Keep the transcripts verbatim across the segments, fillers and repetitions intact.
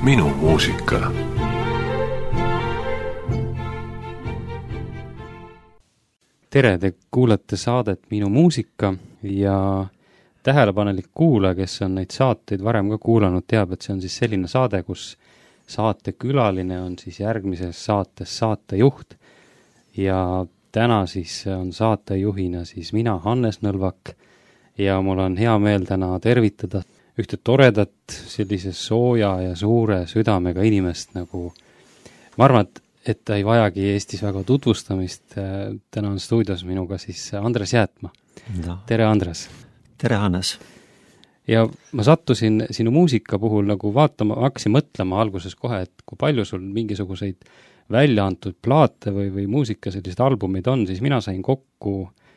Minu muusika. Tere, te kuulete saadet Minu muusika ja tähelepanelik kuulaja, kes on neid saateid varem ka kuulanud, teab, et see on siis selline saade, kus saatekülaline on siis järgmises saates saatejuht ja täna siis on saatejuhina siis mina, Hannes Nõlvak, ja mul on hea meel täna tervitada ühte toredat sellise sooja ja suure südamega inimest nagu, ma arvan, et, et ta ei vajagi Eestis väga tutvustamist. Täna on stuudios minuga siis Andres Jäätma. No. Tere, Andres! Tere, Hannes! Ja ma sattusin sinu muusika puhul nagu vaatama, hakkasin mõtlema alguses kohe, et kui palju sul mingisuguseid välja antud plaate või, või muusika sellised albumid on, siis mina sain kokku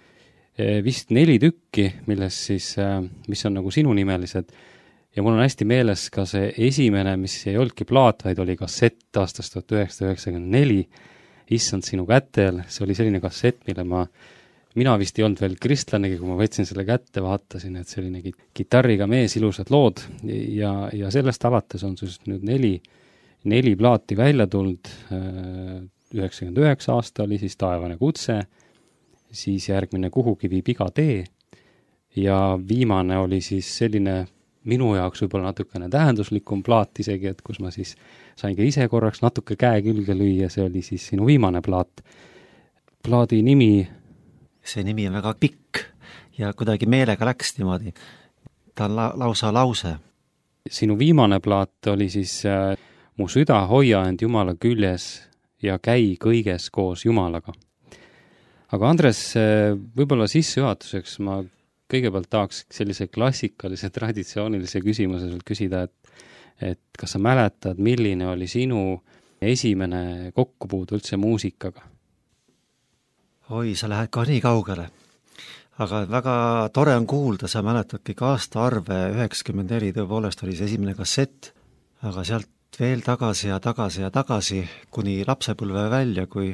vist neli tükki, milles siis, mis on nagu sinunimelised. Ja mul on hästi meeles ka see esimene, mis ei olnudki plaat, vaid oli kassett aastast tuhat üheksasada üheksakümmend neli, Issand sinu kätel. See oli selline kassett, mille ma, mina vist ei olnud veel kristlanegi, kui ma võtsin selle kätte, vaatasin, et see oli nagu kitarriga mees, ilusad lood ja, ja sellest alates on siis nüüd neli neli plaati välja tulnud. üheksakümmend üheksa aasta oli siis Taevane kutse, siis järgmine Kuhugi viib iga tee ja viimane oli siis selline minu jaoks võib-olla natukene tähenduslikum plaat isegi, et kus ma siis sain ka ise korraks natuke käe külge lüüa, see oli siis sinu viimane plaat. Plaadi nimi? See nimi on väga pikk ja kuidagi meelega läks niimoodi. Ta on la- lausa lause. Sinu viimane plaat oli siis äh, Mu süda hoia end Jumala küljes ja käi kõiges koos Jumalaga. Aga Andres, võib-olla sissejuhatuseks ma kõigepealt tahaks sellise klassikalise traditsioonilise küsimuse sult küsida, et, et kas sa mäletad, milline oli sinu esimene kokkupuude üldse muusikaga? Oi, sa lähed ka nii kaugele. Aga väga tore on kuulda, sa mäletadki ka aasta arve üheksakümmend neli, tõepoolest oli see esimene kassett, aga sealt veel tagasi ja tagasi ja tagasi, kuni lapsepõlve välja, kui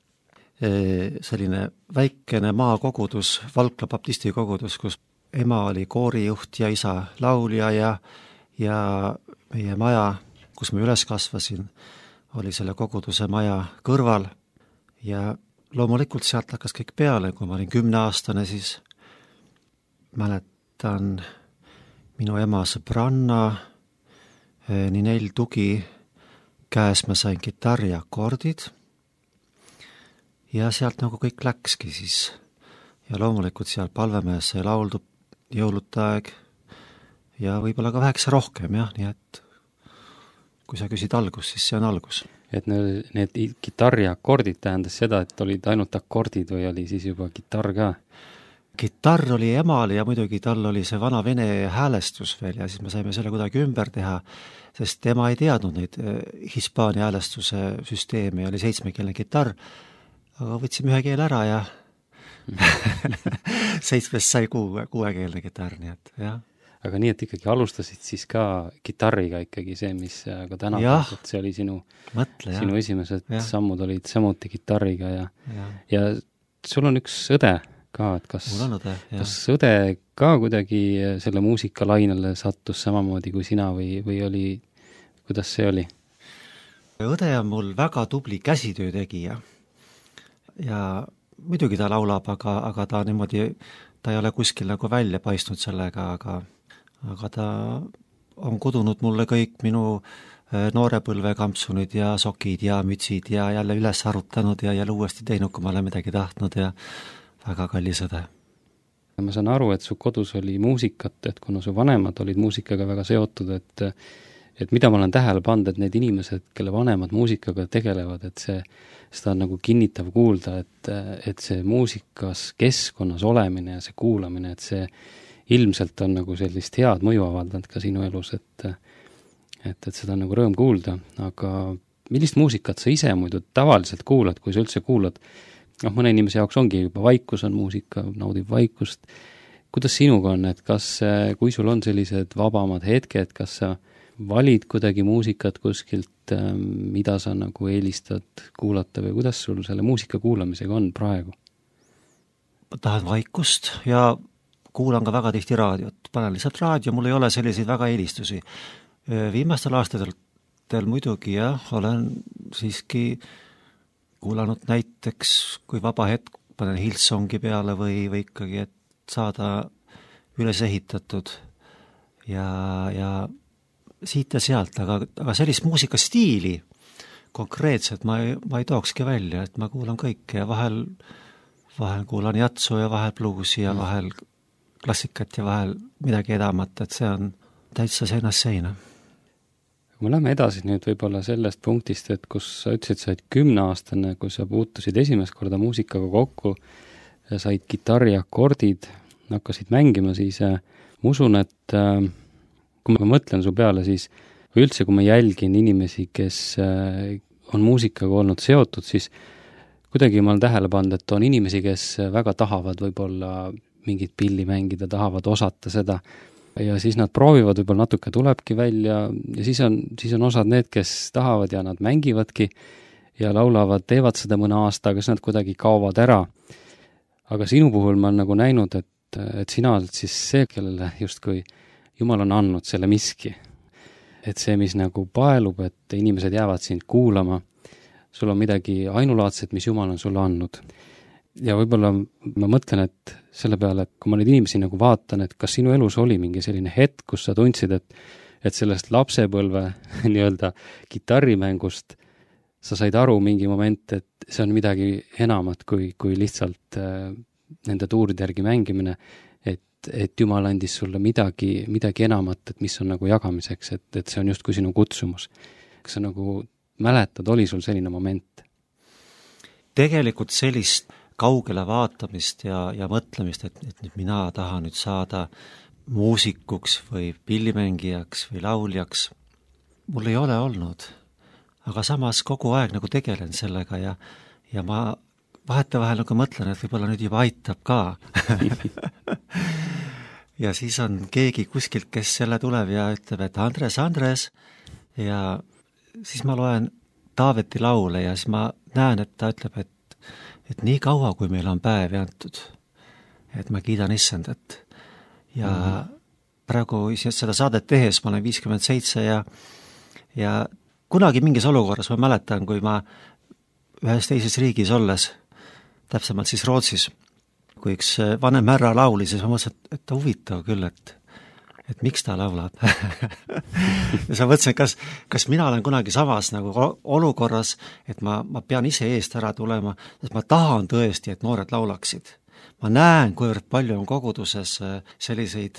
selline väikene maakogudus, Valkla baptisti kogudus, kus ema oli koorijuht ja isa laulja ja, ja meie maja, kus ma üles kasvasin, oli selle koguduse maja kõrval ja loomulikult sealt hakkas kõik peale, kui ma olin kümneaastane, siis mäletan minu ema sõbranna Ninel Tugi käes ma sain kitarri akordid ja sealt nagu kõik läkski siis. Ja loomulikult seal Palvemees sai lauldub jõulutaeg ja võib-olla ka väheksa rohkem, jah, nii et kui sa küsid algus, siis see on algus. Et need, need kitarri akordid tähendas seda, et olid ainult akordid või oli siis juba kitarr ka? Kitarr oli emal ja muidugi tal oli see vana vene häälestus veel ja siis me saime selle kuidagi ümber teha, sest tema ei teadnud neid hispaania häälestuse süsteemi ja oli seitsmekeelne kitarr, aga võtsime ühe keel ära ja seitsmest sai kuue, kuuekeelne kitarr, nii et jah. Aga nii, et ikkagi alustasid siis ka kitarriga ikkagi see, mis ka täna, et see oli sinu, Mõtle, sinu esimesed ja. Sammud olid samuti kitarriga ja, ja. ja sul on üks õde ka, et kas, õde, kas õde ka kuidagi selle muusikalainele sattus samamoodi kui sina või, või oli, kuidas see oli? Õde on mul väga tubli käsitöö tegija ja muidugi ta laulab, aga, aga ta niimoodi, ta ei ole kuskil nagu välja paistnud sellega, aga, aga ta on kudunud mulle kõik minu noorepõlve kampsunid ja sokid ja mütsid ja jälle üles arutanud ja jälle uuesti teinud, kui ma olen midagi tahtnud ja väga kallis õde. Ma saan aru, et su kodus oli muusikat, et kuna su vanemad olid muusikaga väga seotud, et, et mida ma olen tähele pannud, et need inimesed, kelle vanemad muusikaga tegelevad, et see, seda on nagu kinnitav kuulda, et, et see muusikas keskkonnas olemine ja see kuulamine, et see ilmselt on nagu sellist head mõju avaldanud ka sinu elus, et, et, et seda on nagu rõõm kuulda, aga millist muusikat sa ise muidu tavaliselt kuulad, kui sa üldse kuulad? noh, mõne inimese jaoks ongi juba vaikus on muusika, naudib vaikust. Kuidas sinuga on, et kas, kui sul on sellised vabamad hetked, kas sa valid kuidagi muusikat kuskilt, mida sa nagu eelistad kuulata või kuidas sul selle muusika kuulamisega on praegu? Ma tahan vaikust ja kuulan ka väga tihti raadiot. Panen lihtsalt raadio, mul ei ole selliseid väga eelistusi. Viimastel aastatel aastatel muidugi jah, olen siiski kuulanud näiteks, kui vaba hetk panen Hillsongi peale või, või ikkagi, et saada üles ehitatud ja, ja siit ja sealt, aga, aga sellist muusikastiili konkreetselt ma ei, ma ei tookski välja, et ma kuulan kõike ja vahel, vahel kuulan jatsu ja vahel bluusi ja vahel klassikat ja vahel midagi edamat, et see on täitsa seinast seina. Kui me lähme edasi nüüd võib-olla sellest punktist, et kus sa ütlesid, sa olid kümneaastane, kui sa puutusid esimest korda muusikaga kokku, said kitarriakordid, hakkasid mängima, siis äh, ma usun, et äh, kui ma mõtlen su peale, siis või üldse, kui ma jälgin inimesi, kes äh, on muusikaga olnud seotud, siis kuidagi ma olen tähele pannud, et on inimesi, kes väga tahavad võib-olla mingit pilli mängida, tahavad osata seda, ja siis nad proovivad, võib-olla natuke tulebki välja ja siis on, siis on osad need, kes tahavad ja nad mängivadki ja laulavad, teevad seda mõne aasta, aga siis nad kuidagi kaovad ära. Aga sinu puhul ma olen nagu näinud, et, et sina oled siis see, kellele justkui Jumal on andnud selle miski. Et see, mis nagu paelub, et inimesed jäävad sind kuulama, sul on midagi ainulaadset, mis Jumal on sulle andnud. Ja võib-olla ma mõtlen, et selle peale, et kui ma neid inimesi nagu vaatan, et kas sinu elus oli mingi selline hetk, kus sa tundsid, et, et sellest lapsepõlve nii-öelda kitarrimängust sa said aru mingi moment, et see on midagi enamat kui, kui lihtsalt äh, nende tuuride järgi mängimine, et, et Jumal andis sulle midagi, midagi enamat, et mis on nagu jagamiseks, et, et see on justkui sinu kutsumus. Kas sa nagu mäletad, oli sul selline moment? Tegelikult sellist kaugele vaatamist ja, ja mõtlemist, et, et nüüd mina tahan nüüd saada muusikuks või pillimängijaks või lauljaks, mul ei ole olnud. Aga samas kogu aeg nagu tegelen sellega ja, ja ma vahetevahel nagu mõtlen, et võib-olla nüüd juba aitab ka. Ja siis on keegi kuskilt, kes selle tuleb ja ütleb, et Andres, Andres, ja siis ma loen Taaveti laule ja siis ma näen, et ta ütleb, et et nii kaua, kui meil on päevi antud, et ma kiidan issandat. Ja mm-hmm. praegu seda saadet tehes ma olen viiskümmend seitse ja, ja kunagi mingis olukorras ma mäletan, kui ma ühes teises riigis olles, täpsemalt siis Rootsis, kui üks vanem härra laulis, siis ma mõtlesin, et, et huvitav küll, et et miks ta laulab. Ja sa mõtlesin, kas, kas mina olen kunagi samas nagu olukorras, et ma, ma pean ise eest ära tulema, sest ma tahan tõesti, et noored laulaksid. Ma näen, kuivõrd palju on koguduses selliseid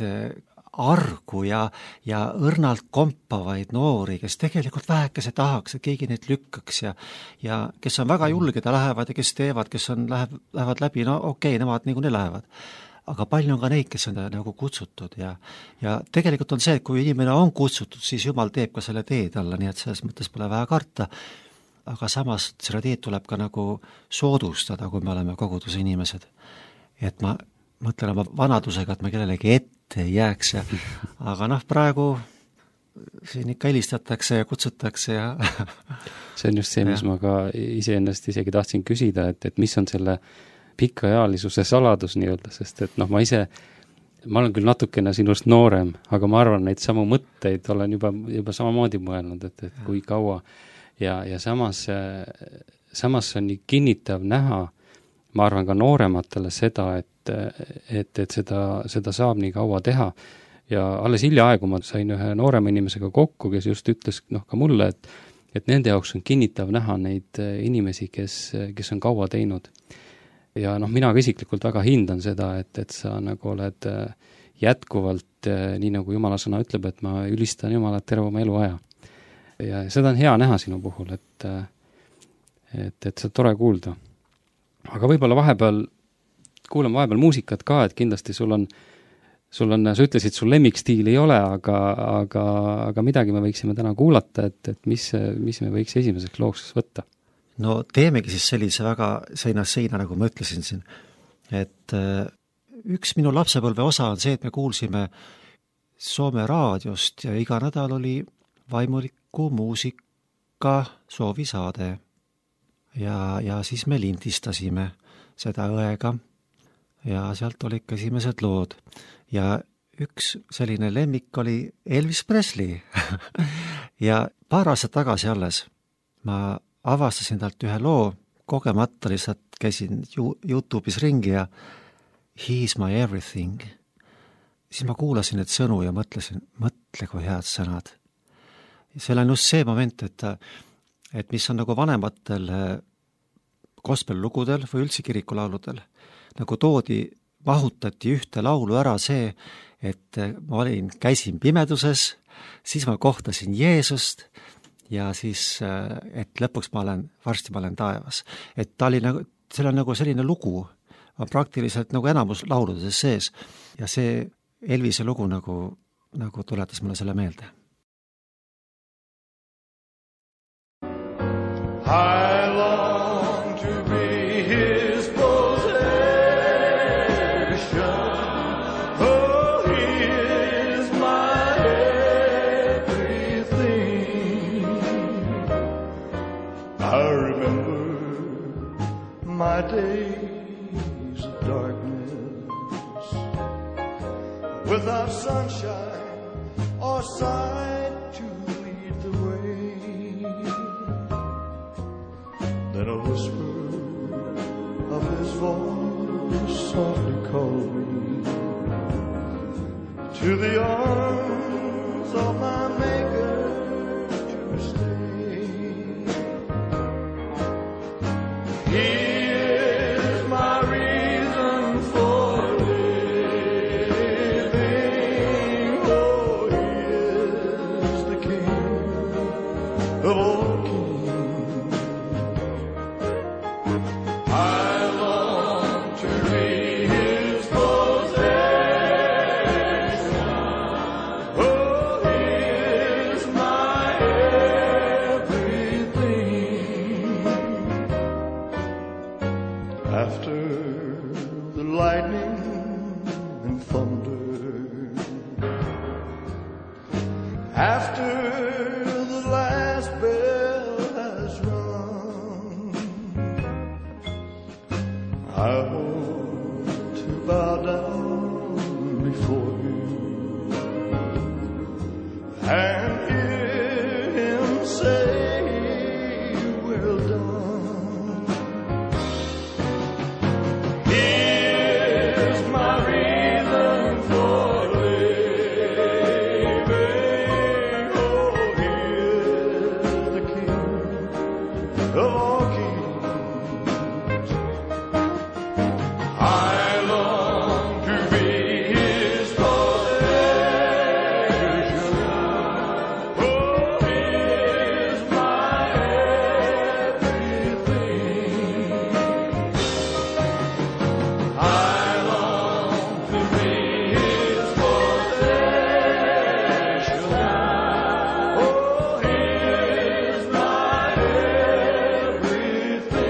argu ja, ja õrnalt kompavaid noori, kes tegelikult vähekese tahaks, et keegi neid lükkaks ja, ja kes on väga julged ja lähevad ja kes teevad, kes on, läheb, lähevad läbi, no okei okay,, nemad niikuinii lähevad. Aga palju on ka neid, kes on nagu kutsutud ja, ja tegelikult on see, et kui inimene on kutsutud, siis Jumal teeb ka selle teed alla, nii et selles mõttes pole vähe karta, aga samas selle teed tuleb ka nagu soodustada, kui me oleme koguduse inimesed. Et ma mõtlen oma vanadusega, et ma kellelegi ette ei jääks ja, aga noh, praegu siin ikka helistatakse ja kutsutakse ja see on just see, mis ja. ma ka iseennast isegi tahtsin küsida, et, et mis on selle pikaealisuse saladus nii-öelda, sest et noh, ma ise, ma olen küll natukene sinust noorem, aga ma arvan, neid samu mõtteid olen juba, juba samamoodi mõelnud, et, et kui kaua ja, ja samas, samas on nii kinnitav näha, ma arvan ka noorematele seda, et, et, et seda, seda saab nii kaua teha ja alles hiljaaegu ma sain ühe noorema inimesega kokku, kes just ütles noh, ka mulle, et, et nende jaoks on kinnitav näha neid inimesi, kes, kes on kaua teinud. Ja noh, mina ka isiklikult väga hindan seda, et, et sa nagu oled jätkuvalt, nii nagu Jumala sõna ütleb, et ma ülistan Jumalat terve oma eluaja. Ja seda on hea näha sinu puhul, et, et, et see on tore kuulda. Aga võib-olla vahepeal, kuulame vahepeal muusikat ka, et kindlasti sul on, sul on, sa ütlesid, sul lemmikstiil ei ole, aga, aga, aga midagi me võiksime täna kuulata, et, et mis, mis me võiks esimeseks looks võtta. No teemegi siis sellise väga seinast seina, nagu ma ütlesin siin, et üks minu lapsepõlve osa on see, et me kuulsime Soome raadiost ja iga nädal oli vaimuliku muusika soovisaade ja, ja siis me lindistasime seda õega ja sealt olid ka esimesed lood ja üks selline lemmik oli Elvis Presley ja paar aastat tagasi alles ma avastasin talt ühe loo, kogemata lihtsalt käisin YouTube'is ringi ja He's my everything. Siis ma kuulasin need sõnu ja mõtlesin, mõtle kui head sõnad. Seal on just see moment, et, et mis on nagu vanematel gospel-lugudel või üldse kirikulauludel, nagu toodi, mahutati ühte laulu ära see, et ma olin, käisin pimeduses, siis ma kohtasin Jeesust ja siis, et lõpuks ma olen, varsti ma olen taevas. Et ta oli nagu, seal on nagu selline lugu, on praktiliselt nagu enamus lauludes sees ja see Elvise lugu nagu, nagu tuletas mulle selle meelde. I long to be his possession. Oh, he is my everything. I remember my days of darkness without sunshine or sight to lead the way. Then a whisper of his voice softly called me to the arms of my Maker to stay. He is my reason for living. Oh, he is the King of all kings. I long to be his possession. Oh, he is my everything. After the lightning and thunder, after the last bell has rung, I want to bow down before him and hear him say, well done. He is my reason for living. Oh, he is the King of all kings. I long to be his possession. Oh, he is my everything. I long to be his possession. Oh, he is my everything.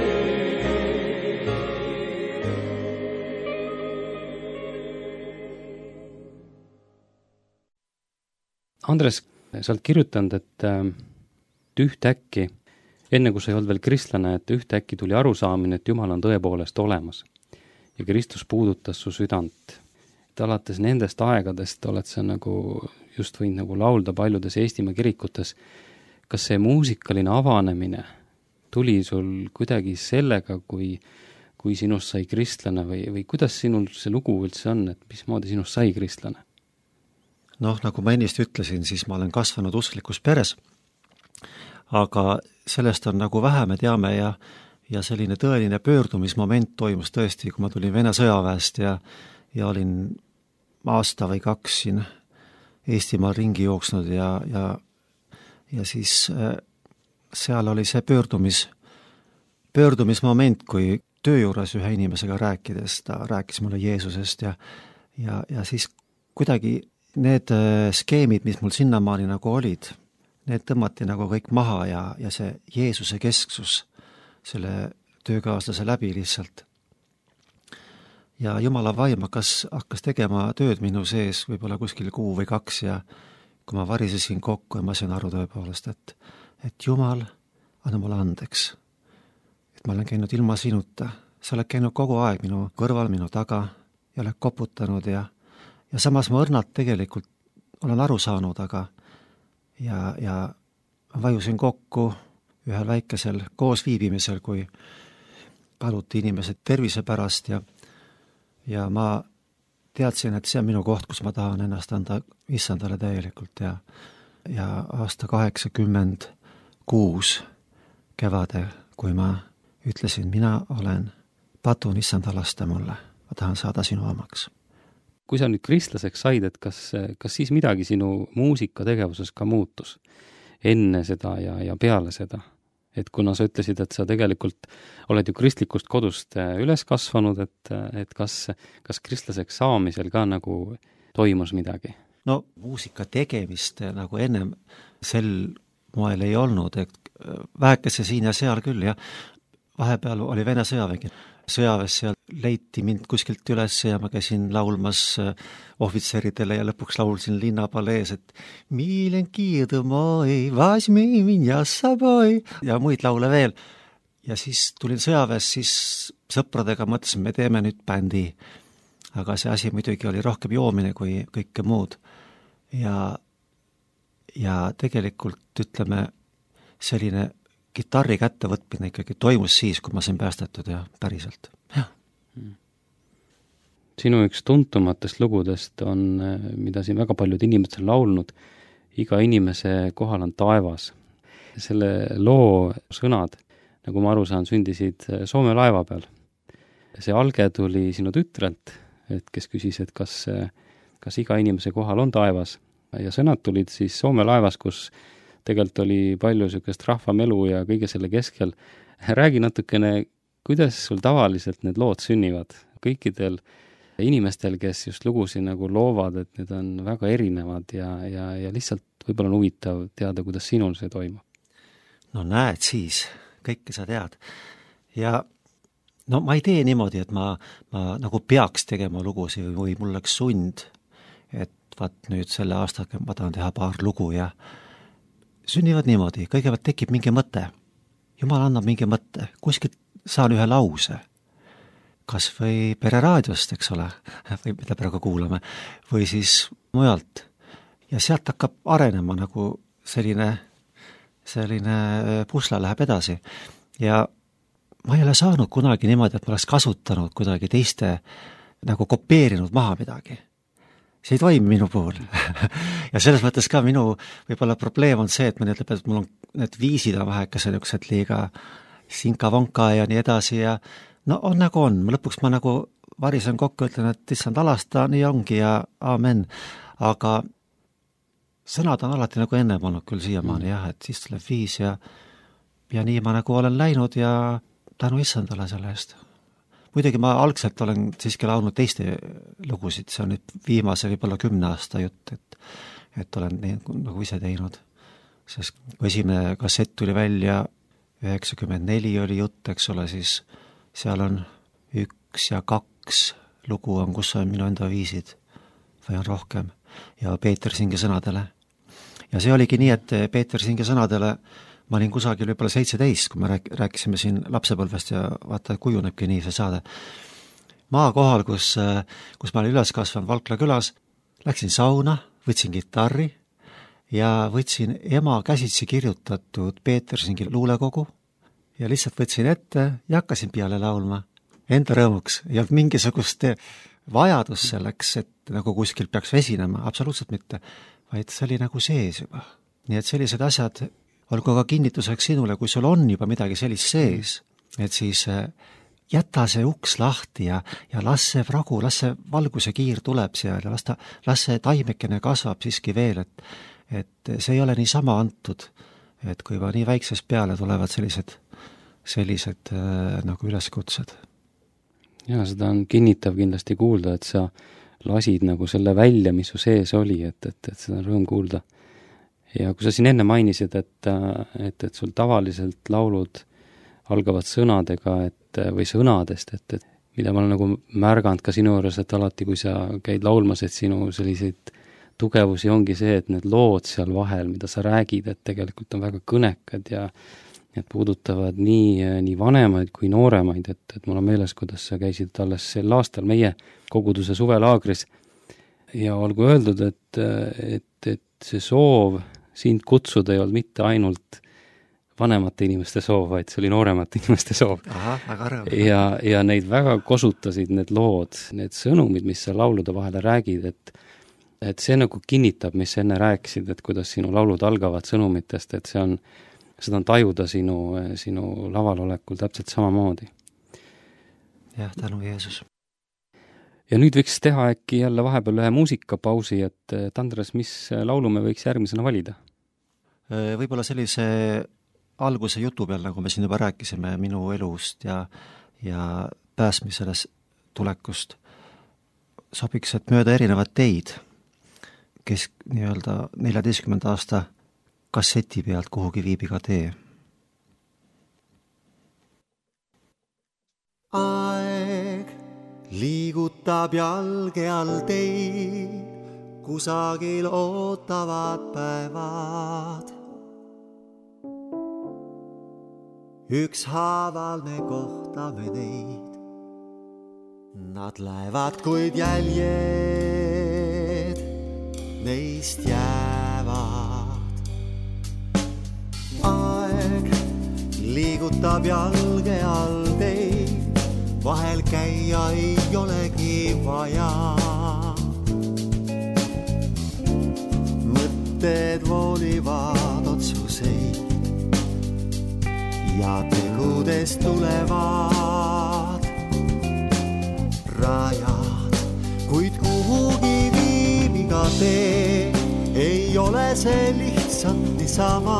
Andres, sa oled kirjutanud, et äh, ühtäkki, enne kui sa ei olnud veel kristlane, et ühtäkki tuli arusaamine, et Jumal on tõepoolest olemas. Ja Kristus puudutas su südant. Et alates nendest aegadest oled sa nagu just võinud nagu laulda paljudes Eestimaa kirikutes. Kas see muusikaline avanemine tuli sul kuidagi sellega, kui, kui sinust sai kristlane või, või kuidas sinul see lugu üldse on, et mismoodi sinust sai kristlane? Noh, nagu ma ennist ütlesin, siis ma olen kasvanud usklikus peres, aga sellest on nagu vähe me teame ja, ja selline tõeline pöördumismoment toimus tõesti, kui ma tulin Vene sõjaväest ja, ja olin aasta või kaks siin Eestimaal ringi jooksnud ja, ja, ja siis äh, seal oli see pöördumis, pöördumismoment, kui töö juures ühe inimesega rääkides, ta rääkis mulle Jeesusest ja, ja, ja siis kuidagi need skeemid, mis mul sinnamaani nagu olid, need tõmmati nagu kõik maha ja, ja see Jeesuse kesksus selle töökaaslase läbi lihtsalt. Ja Jumala vaim hakkas, hakkas tegema tööd minu sees võib-olla kuskil kuu või kaks ja kui ma varisesin kokku ja ma sain aru tõepoolest, et, et Jumal anna mulle andeks. Et ma olen käinud ilma sinuta, sa oled käinud kogu aeg minu kõrval, minu taga ja oled koputanud ja ja samas ma õrnalt tegelikult olen aru saanud, aga ja, ja vajusin kokku ühel väikesel koosviibimisel, kui paluti inimesed tervise pärast ja, ja ma teadsin, et see on minu koht, kus ma tahan ennast anda issandale täielikult ja, ja aasta kaheksakümmend kuus kevade, kui ma ütlesin, mina olen patun issanda lasta mulle, ma tahan saada sinu omaks. Kui sa nüüd kristlaseks said, et kas, kas siis midagi sinu muusikategevuses ka muutus enne seda ja, ja peale seda? Et kuna sa ütlesid, et sa tegelikult oled ju kristlikust kodust üles kasvanud, et, et kas, kas kristlaseks saamisel ka nagu toimus midagi? No muusika tegemist nagu ennem sel moel ei olnud, et vähekese siin ja seal küll, jah. Vahepeal oli Vene sõjavägi. Sõjaväes seal leiti mind kuskilt üles ja ma käisin laulmas ohvitseridele ja lõpuks laulsin linnapalees, et milen kiidu moi, vasmi minja saboi ja muid laule veel. Ja siis tulin sõjaväes, siis sõpradega mõtlesin, me teeme nüüd bändi. Aga see asi muidugi oli rohkem joomine kui kõike muud. Ja, ja tegelikult ütleme selline gitarri kättevõtmine ikkagi toimus siis, kui ma sain päästetud ja päriselt. Ja. Sinu üks tuntumatest lugudest on, mida siin väga paljud inimesed on laulnud, iga inimese kohal on taevas. Selle loo sõnad, nagu ma aru saan, sündisid Soome laeva peal. See alge tuli sinu tütrelt, et kes küsis, et kas, kas iga inimese kohal on taevas. Ja sõnad tulid siis Soome laevas, kus tegelikult oli palju sükest rahvamelu ja kõige selle keskel. Räägi natukene, kuidas sul tavaliselt need lood sünnivad? Kõikidel inimestel, kes just lugusid nagu loovad, et need on väga erinevad ja, ja, ja lihtsalt võib-olla on huvitav teada, kuidas sinul see toimub. No näed siis, kõike sa tead. Ja no ma ei tee niimoodi, et ma, ma nagu peaks tegema lugusid või mul oleks sund, et vaat nüüd selle aastaga ma tahan teha paar lugu ja sünnivad niimoodi, kõigepealt tekib mingi mõte. Jumal annab mingi mõte, kuskilt saan ühe lause. Kas või pereraadiost, eks ole, või mida praegu kuulame, või siis mujalt. Ja sealt hakkab arenema nagu selline, selline pusle läheb edasi. Ja ma ei ole saanud kunagi niimoodi, et ma oleks kasutanud kuidagi teiste, nagu kopeerinud maha midagi. See ei toimi minu puhul. Ja selles mõttes ka minu võib-olla probleem on see, et mõni ütleb, et mul on need viisid on vähekese niisugused liiga sinka-vonka ja nii edasi ja no on nagu on. Lõpuks ma nagu varisen kokku, ütlen, et issand alasta, nii ongi ja aamen. Aga sõnad on alati nagu ennem olnud küll siiamaani jah, et siis tuleb viis ja, ja nii ma nagu olen läinud ja tänu issandale selle eest. Muidugi ma algselt olen siiski laulnud teiste lugusid, see on nüüd viimase võib-olla kümne aasta jutt, et, et olen nii, nagu ise teinud. Sest kui esimene kassett tuli välja, üheksakümmend neli oli jutt, eks ole, siis seal on üks ja kaks lugu on, kus on minu enda viisid või on rohkem ja Peeter Singe sõnadele. Ja see oligi nii, et Peeter Singe sõnadele ma olin kusagil võib-olla seitseteist, kui me rääk- rääkisime siin lapsepõlvest ja vaata, kujunebki nii see saade. Maa kohal, kus, kus ma olin üles kasvanud Valkla külas, läksin sauna, võtsin gitarri ja võtsin ema käsitsi kirjutatud Peeter Singi luulekogu ja lihtsalt võtsin ette ja hakkasin peale laulma enda rõõmuks ja mingisugust vajadus selleks, et nagu kuskil peaks esinema, absoluutselt mitte, vaid see oli nagu sees juba. Nii et sellised asjad olgu ka kinnituseks sinule, kui sul on juba midagi sellist sees, et siis jäta see uks lahti ja, ja las see pragu, las see valguse kiir tuleb seal ja las, ta, las see taimekene kasvab siiski veel, et, et see ei ole nii sama antud, et kui juba nii väikses peale tulevad sellised, sellised äh, nagu üleskutsed. Ja seda on kinnitav kindlasti kuulda, et sa lasid nagu selle välja, mis su sees oli, et, et, et seda on rõõm kuulda. Ja kui sa siin enne mainisid, et, et, et sul tavaliselt laulud algavad sõnadega et, või sõnadest, et, et mida ma olen nagu märganud ka sinu juures, et alati, kui sa käid laulmas, et sinu selliseid tugevusi ongi see, et need lood seal vahel, mida sa räägid, et tegelikult on väga kõnekad ja et puudutavad nii, nii vanemaid kui nooremaid, et, et mul on meeles, kuidas sa käisid alles sel aastal meie koguduse suvelaagris ja olgu öeldud, et, et, et see soov sind kutsuda ei olnud mitte ainult vanemate inimeste soov, vaid see oli nooremate inimeste soov. Aha, väga rõõm. Ja, ja neid väga kosutasid need lood, need sõnumid, mis sa laulude vahele räägid, et, et see nagu kinnitab, mis enne rääkisid, et kuidas sinu laulud algavad sõnumitest, et see on, seda on tajuda sinu, sinu laval olekul täpselt samamoodi. Jah, tänu Jeesus. Ja nüüd võiks teha äkki jälle vahepeal ühe muusikapausi, et Andres, mis laulu me võiks järgmisena valida? Võib-olla sellise alguse jutu peal, nagu me siin juba rääkisime minu elust ja, ja pääsmiseles tulekust, sobiks, et mööda erinevad teid, kes nii-öelda neljateistkümnenda aasta kasseti pealt kuhugi viibiga tee. Aeg liigutab jalge all teid, kusagil ootavad päevad. Ükshaaval me kohtame neid, nad lähevad, kuid jäljed neist jäävad. Aeg liigutab jalge all teid, vahel käia ei olegi vaja. Mõtted voolivad otsuseid ja tegudest tulevad rajad, kuid kuhugi viibiga tee, ei ole see lihtsalt niisama.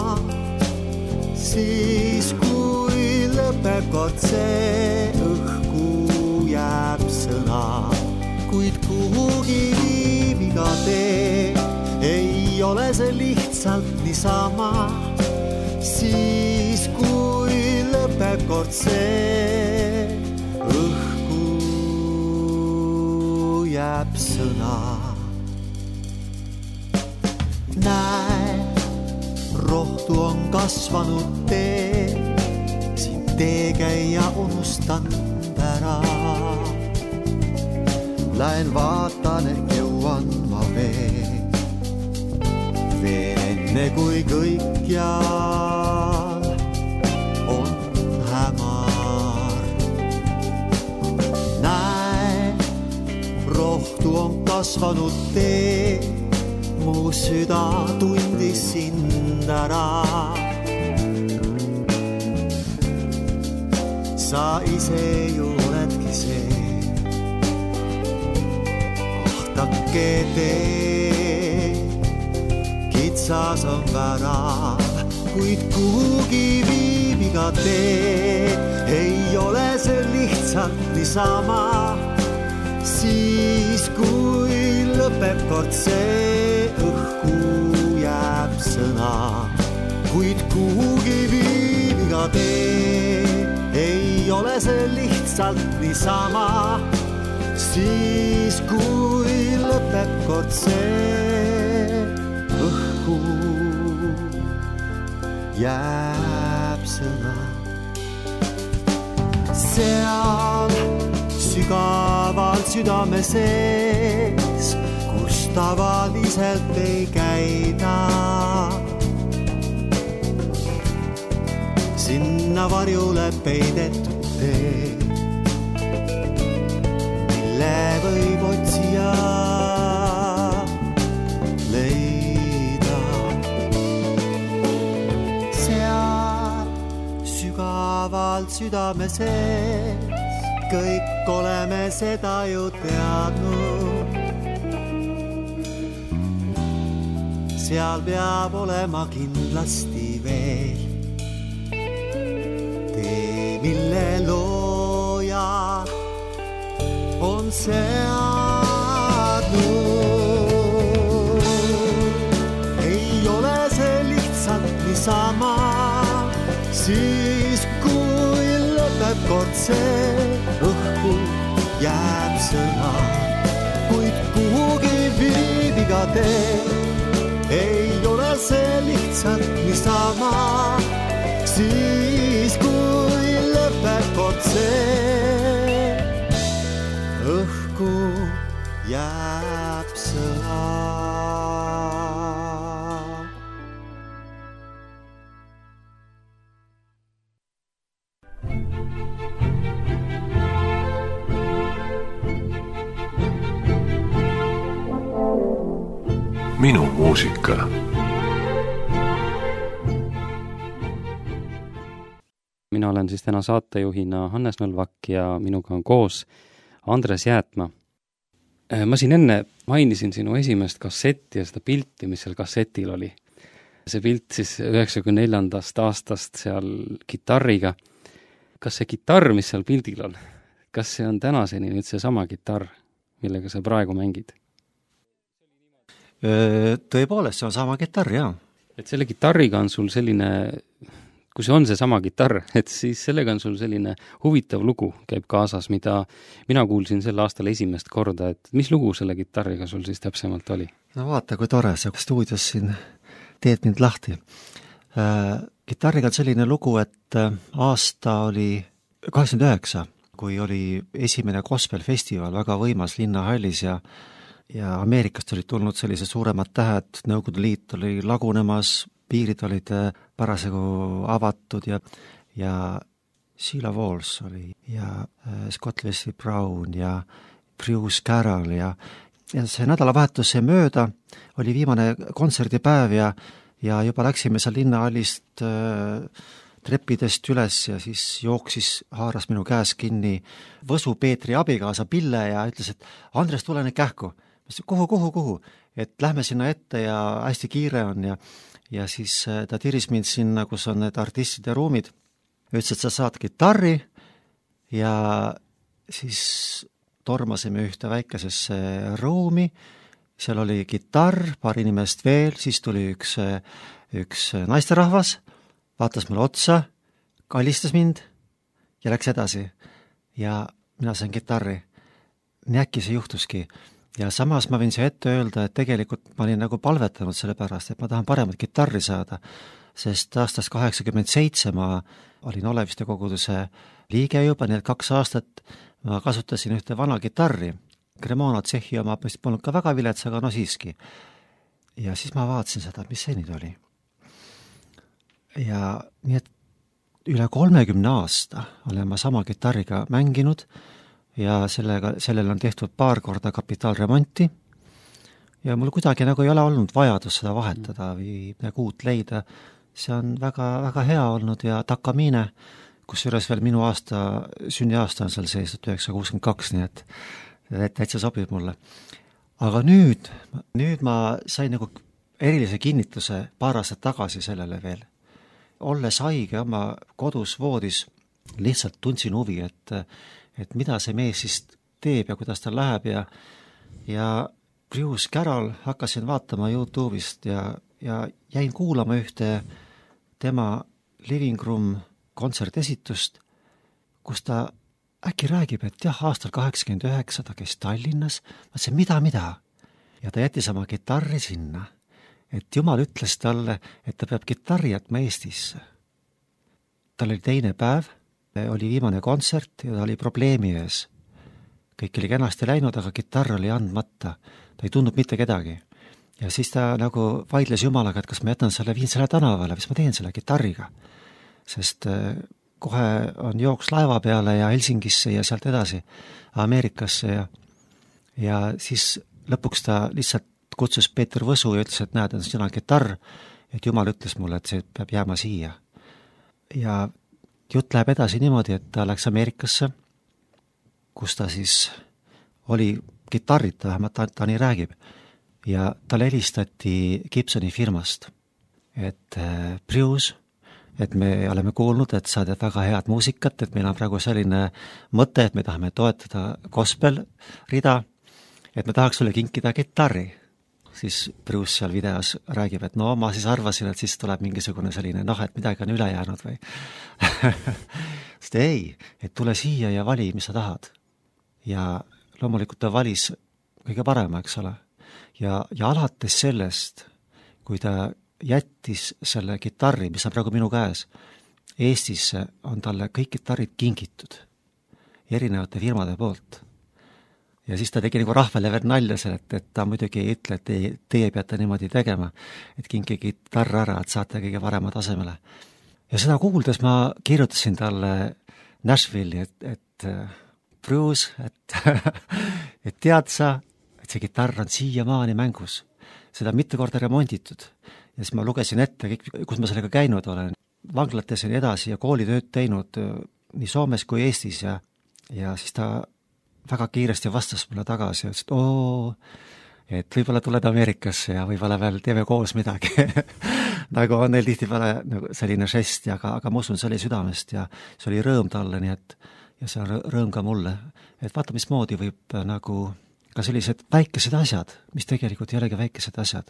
Siis kui lõpeb kord see, õhku jääb sõna, kuid kuhugi viibiga tee, ei ole see lihtsalt niisama. Siis kui lõpeb kord see, õhku jääb sõna. Näe, rohtu on kasvanud tee, siin teekäija unustanud ära. Lähen vaatan, ehk jõuan ma veel, veel enne kui kõikjal on hämar. Näe, rohtu on kasvanud tee, mu süda tundis sind ära. Sa ise ju oledki see ahtake tee, kitsas on värav, kuid kuhugi viibiga tee, ei ole see lihtsalt niisama. Siis kui lõpeb kord see, õhku jääb sõna, kuid kuhugi viibiga tee, ei ole see lihtsalt niisama. Siis kui lõpeb kord see, õhku jääb sõna. Seal sügaval südame sees, kus tavaliselt ei käida, sinna varjule peidetud tee, mille võib otsija leida. Seal sügaval südame sees, kõik oleme seda ju teadnud. Seal peab olema kindlasti veel tee, mille looja on seadnud. Ei ole see lihtsalt niisama. Siis kui lõpeb kord see, õhku jääb sõna, kuid kuhugi viibiga tee, ei ole see lihtsalt niisama. Siis kui lõpeb kord see, õhku jääb sõna. Minu muusika. Mina olen siis täna saatejuhina Hannes Nõlvak ja minuga on koos Andres Jäätma. Ma siin enne mainisin sinu esimest kassetti ja seda pilti, mis seal kassetil oli. See pilt siis üheksakümne neljandast aastast seal kitarriga. Kas see kitarr, mis seal pildil on, kas see on tänaseni nüüd see sama kitarr, millega sa praegu mängid? Tõepoolest, see on sama kitarr, jaa. Et selle kitarriga on sul selline, kui see on see sama kitarr, et siis sellega on sul selline huvitav lugu käib kaasas, mida mina kuulsin sel aastal esimest korda, et mis lugu selle kitarriga sul siis täpsemalt oli? No vaata, kui tore, sa stuudios siin teed mind lahti. Äh, kitarriga on selline lugu, et aasta oli kaheksakümmend üheksa, kui oli esimene gospelfestival väga võimas Linnahallis ja ja Ameerikast olid tulnud sellised suuremad tähed, Nõukogude Liit oli lagunemas, piirid olid parasjagu avatud ja, ja Sheila Walls oli ja Scott Leslie Brown ja Bruce Carroll ja, ja see nädalavahetus see mööda oli viimane kontserdipäev ja, ja juba läksime seal Linnahallist äh, treppidest üles ja siis jooksis, haaras minu käes kinni Võsu Peetri abikaasa Pille ja ütles, et Andres, tule nüüd kähku. Kuhu, kuhu, kuhu, et lähme sinna ette ja hästi kiire on ja, ja siis ta tiris mind sinna, kus on need artistide ruumid. Ütles, et sa saad kitarri ja siis tormasime ühte väikesesse ruumi, seal oli kitarr, paar inimest veel, siis tuli üks, üks naisterahvas, vaatas mulle otsa, kallistas mind ja läks edasi ja mina sain kitarri. Nii äkki see juhtuski. Ja samas ma võin siia ette öelda, et tegelikult ma olin nagu palvetanud selle pärast, et ma tahan paremat kitarri saada, sest aastast kaheksakümmend seitse ma olin Oleviste koguduse liige juba, nii et kaks aastat ma kasutasin ühte vana kitarri. Cremona tsehhi oma polnud ka väga vilets, aga no siiski. Ja siis ma vaatasin seda, mis see nüüd oli. Ja nii et üle kolmekümne aasta olen ma sama kitarriga mänginud, ja sellega, sellel on tehtud paar korda kapitaalremonti ja mul kuidagi nagu ei ole olnud vajadus seda vahetada või nagu uut leida. See on väga, väga hea olnud ja Takamine, kus üles veel minu aasta, sünniaasta on seal sees, et üheksasada kuuskümmend kaks, nii et täitsa sobib mulle. Aga nüüd, nüüd ma sain nagu erilise kinnituse paar aastat tagasi sellele veel. Olles haige oma kodus voodis, lihtsalt tundsin huvi, et et mida see mees siis teeb ja kuidas ta läheb ja, ja Bruce Carroll hakkasin vaatama YouTube'ist ja, ja jäin kuulama ühte tema Living Room kontsertesitust, kus ta äkki räägib, et jah, aastal kaheksakümmend üheksa ta käis Tallinnas, ma ütlesin, mida, mida? Ja ta jättis oma kitarri sinna, et Jumal ütles talle, et ta peab kitarri jätma Eestisse. Tal oli teine päev, oli viimane kontsert ja ta oli probleemi ees. Kõik oli kenasti läinud, aga kitarr oli andmata. Ta ei tundnud mitte kedagi. Ja siis ta nagu vaidles Jumalaga, et kas ma jätan selle, viin selle tänavale, mis ma teen selle kitarriga. Sest kohe on jooks laeva peale ja Helsingisse ja sealt edasi Ameerikasse ja, ja siis lõpuks ta lihtsalt kutsus Peeter Võsu ja ütles, et näed, see on kitarr, et Jumal ütles mulle, et see peab jääma siia. Ja jutt läheb edasi niimoodi, et ta läks Ameerikasse, kus ta siis oli kitarrita, vähemalt ta, ta nii räägib, ja talle helistati Gibsoni firmast, et äh, Bruce, et me oleme kuulnud, et sa teed väga head muusikat, et meil on praegu selline mõte, et me tahame toetada gospel rida, et me tahaks sulle kinkida kitarri. Siis Bruce seal videos räägib, et no ma siis arvasin, et siis tuleb mingisugune selline, noh, et midagi on üle jäänud või. Sest ei, et tule siia ja vali, mis sa tahad. Ja loomulikult ta valis kõige parema, eks ole. Ja, ja alates sellest, kui ta jättis selle kitarri, mis on praegu minu käes, Eestisse on talle kõik kitarrid kingitud erinevate firmade poolt. ja siis ta tegi nagu rahvale veel nalja seal, et, et ta muidugi ei ütle, et teie, teie peate niimoodi tegema, et kinkige kitarr ära, et saate kõige parema tasemele. Ja seda kuuldes ma kirjutasin talle Nashville'i, et, et Bruce, et, et tead sa, et see kitarr on siiamaani mängus. Seda on mitu korda remonditud. Ja siis ma lugesin ette, kus ma sellega käinud olen. Vanglates ja nii edasi ja koolitööd teinud nii Soomes kui Eestis ja, ja siis ta väga kiiresti vastas mulle tagasi ja ütles, et oo, et võib-olla tuled Ameerikasse ja võib-olla veel teeme koos midagi. nagu on neil tihtipeale nagu selline žest, aga, aga ma usun, see oli südamest ja see oli rõõm talle, nii et ja see on rõõm ka mulle. Et vaata, mismoodi võib nagu ka sellised väikesed asjad, mis tegelikult ei olegi väikesed asjad.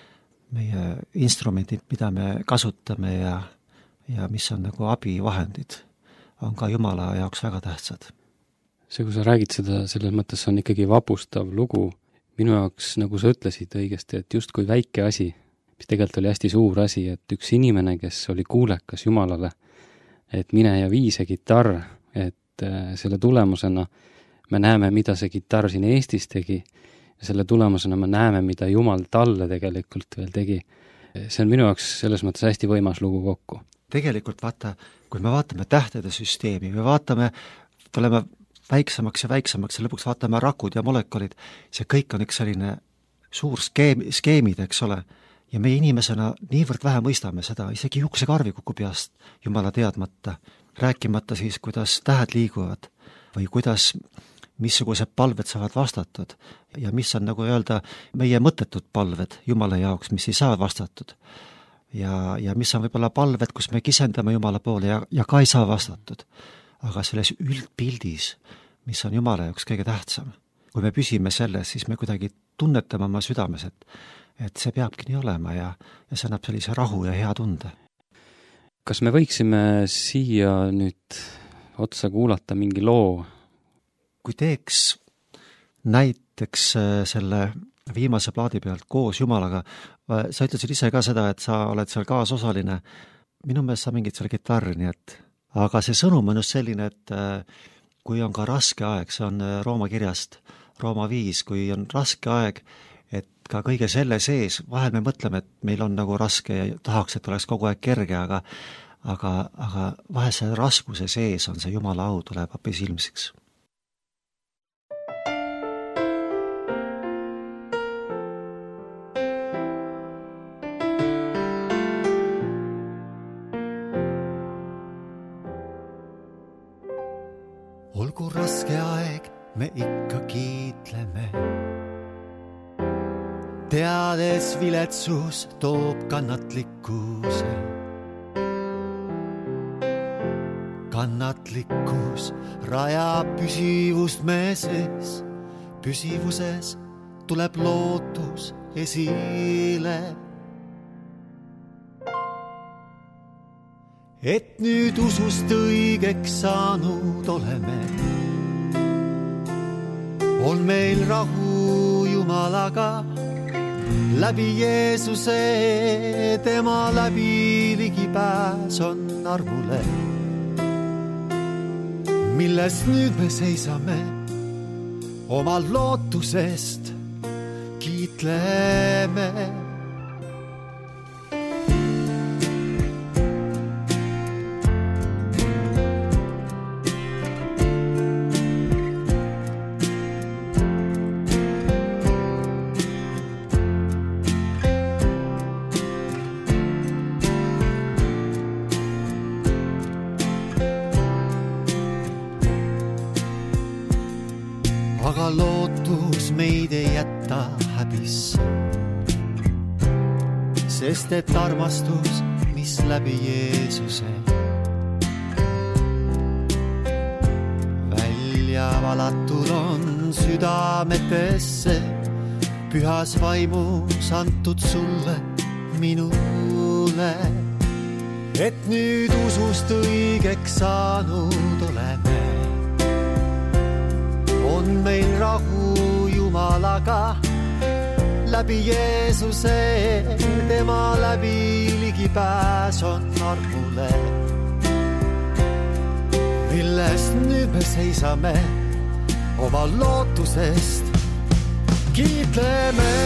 Meie instrumendid, mida me kasutame ja, ja mis on nagu abivahendid, on ka Jumala jaoks väga tähtsad. See, kui sa räägid seda, selles mõttes on ikkagi vapustav lugu. Minu jaoks, nagu sa ütlesid õigesti, et just kui väike asi, mis tegelikult oli hästi suur asi, et üks inimene, kes oli kuulekas Jumalale, et mine ja vii see kitarr, et selle tulemusena me näeme, mida see kitarr siin Eestis tegi ja selle tulemusena me näeme, mida Jumal talle tegelikult veel tegi. See on minu jaoks selles mõttes hästi võimas lugu kokku. Tegelikult vaata, kui me vaatame tähtede süsteemi, me vaatame, tuleme väiksemaks ja väiksemaks ja lõpuks vaatame rakud ja molekulid, see kõik on üks selline suur skeem, skeemid, eks ole, ja meie inimesena niivõrd vähe mõistame seda, isegi juuksekarvi kukub peast Jumala teadmata, rääkimata siis, kuidas tähed liiguvad või kuidas, missugused palved saavad vastatud ja mis on, nagu öelda, meie mõttetud palved Jumala jaoks, mis ei saa vastatud. Ja, ja mis on võib-olla palved, kus me kisendame Jumala poole ja, ja ka ei saa vastatud. Aga selles üldpildis, mis on Jumala jaoks kõige tähtsam. Kui me püsime selles, siis me kuidagi tunnetame oma südames, et, et see peabki nii olema ja, ja see annab sellise rahu ja hea tunde. Kas me võiksime siia nüüd otsa kuulata mingi loo? Kui teeks näiteks selle viimase plaadi pealt koos Jumalaga, sa ütlesid ise ka seda, et sa oled seal kaasosaline. Minu meelest sa mingid seal kitarri, nii et aga see sõnum on just selline, et kui on ka raske aeg, see on Rooma kirjast, Rooma viis, kui on raske aeg, et ka kõige selle sees, vahel me mõtleme, et meil on nagu raske ja tahaks, et oleks kogu aeg kerge, aga, aga, aga vahel see raskuse sees on see Jumala au tuleb appi silmsiks. Olgu raske aeg, me ikka kiitleme. Teades viletsus toob kannatlikkuse. Kannatlikkus rajab püsivust me sees. Püsivuses tuleb lootus esile. Et nüüd usust õigeks saanud oleme. On meil rahu Jumalaga läbi Jeesuse, tema läbi ligipääs on armule. Milles nüüd me seisame, oma lootusest kiitleme. Aga lootus meid ei jätta häbisse, sest et armastus, mis läbi Jeesuse välja valatud on südametesse, pühas vaimus antud sulle, minule, et nüüd usust õigeks saanud oleme. On meil rahu Jumalaga läbi Jeesuse, tema läbi ligipääs on armule. Milles nüüd me seisame, oma lootusest kiitleme.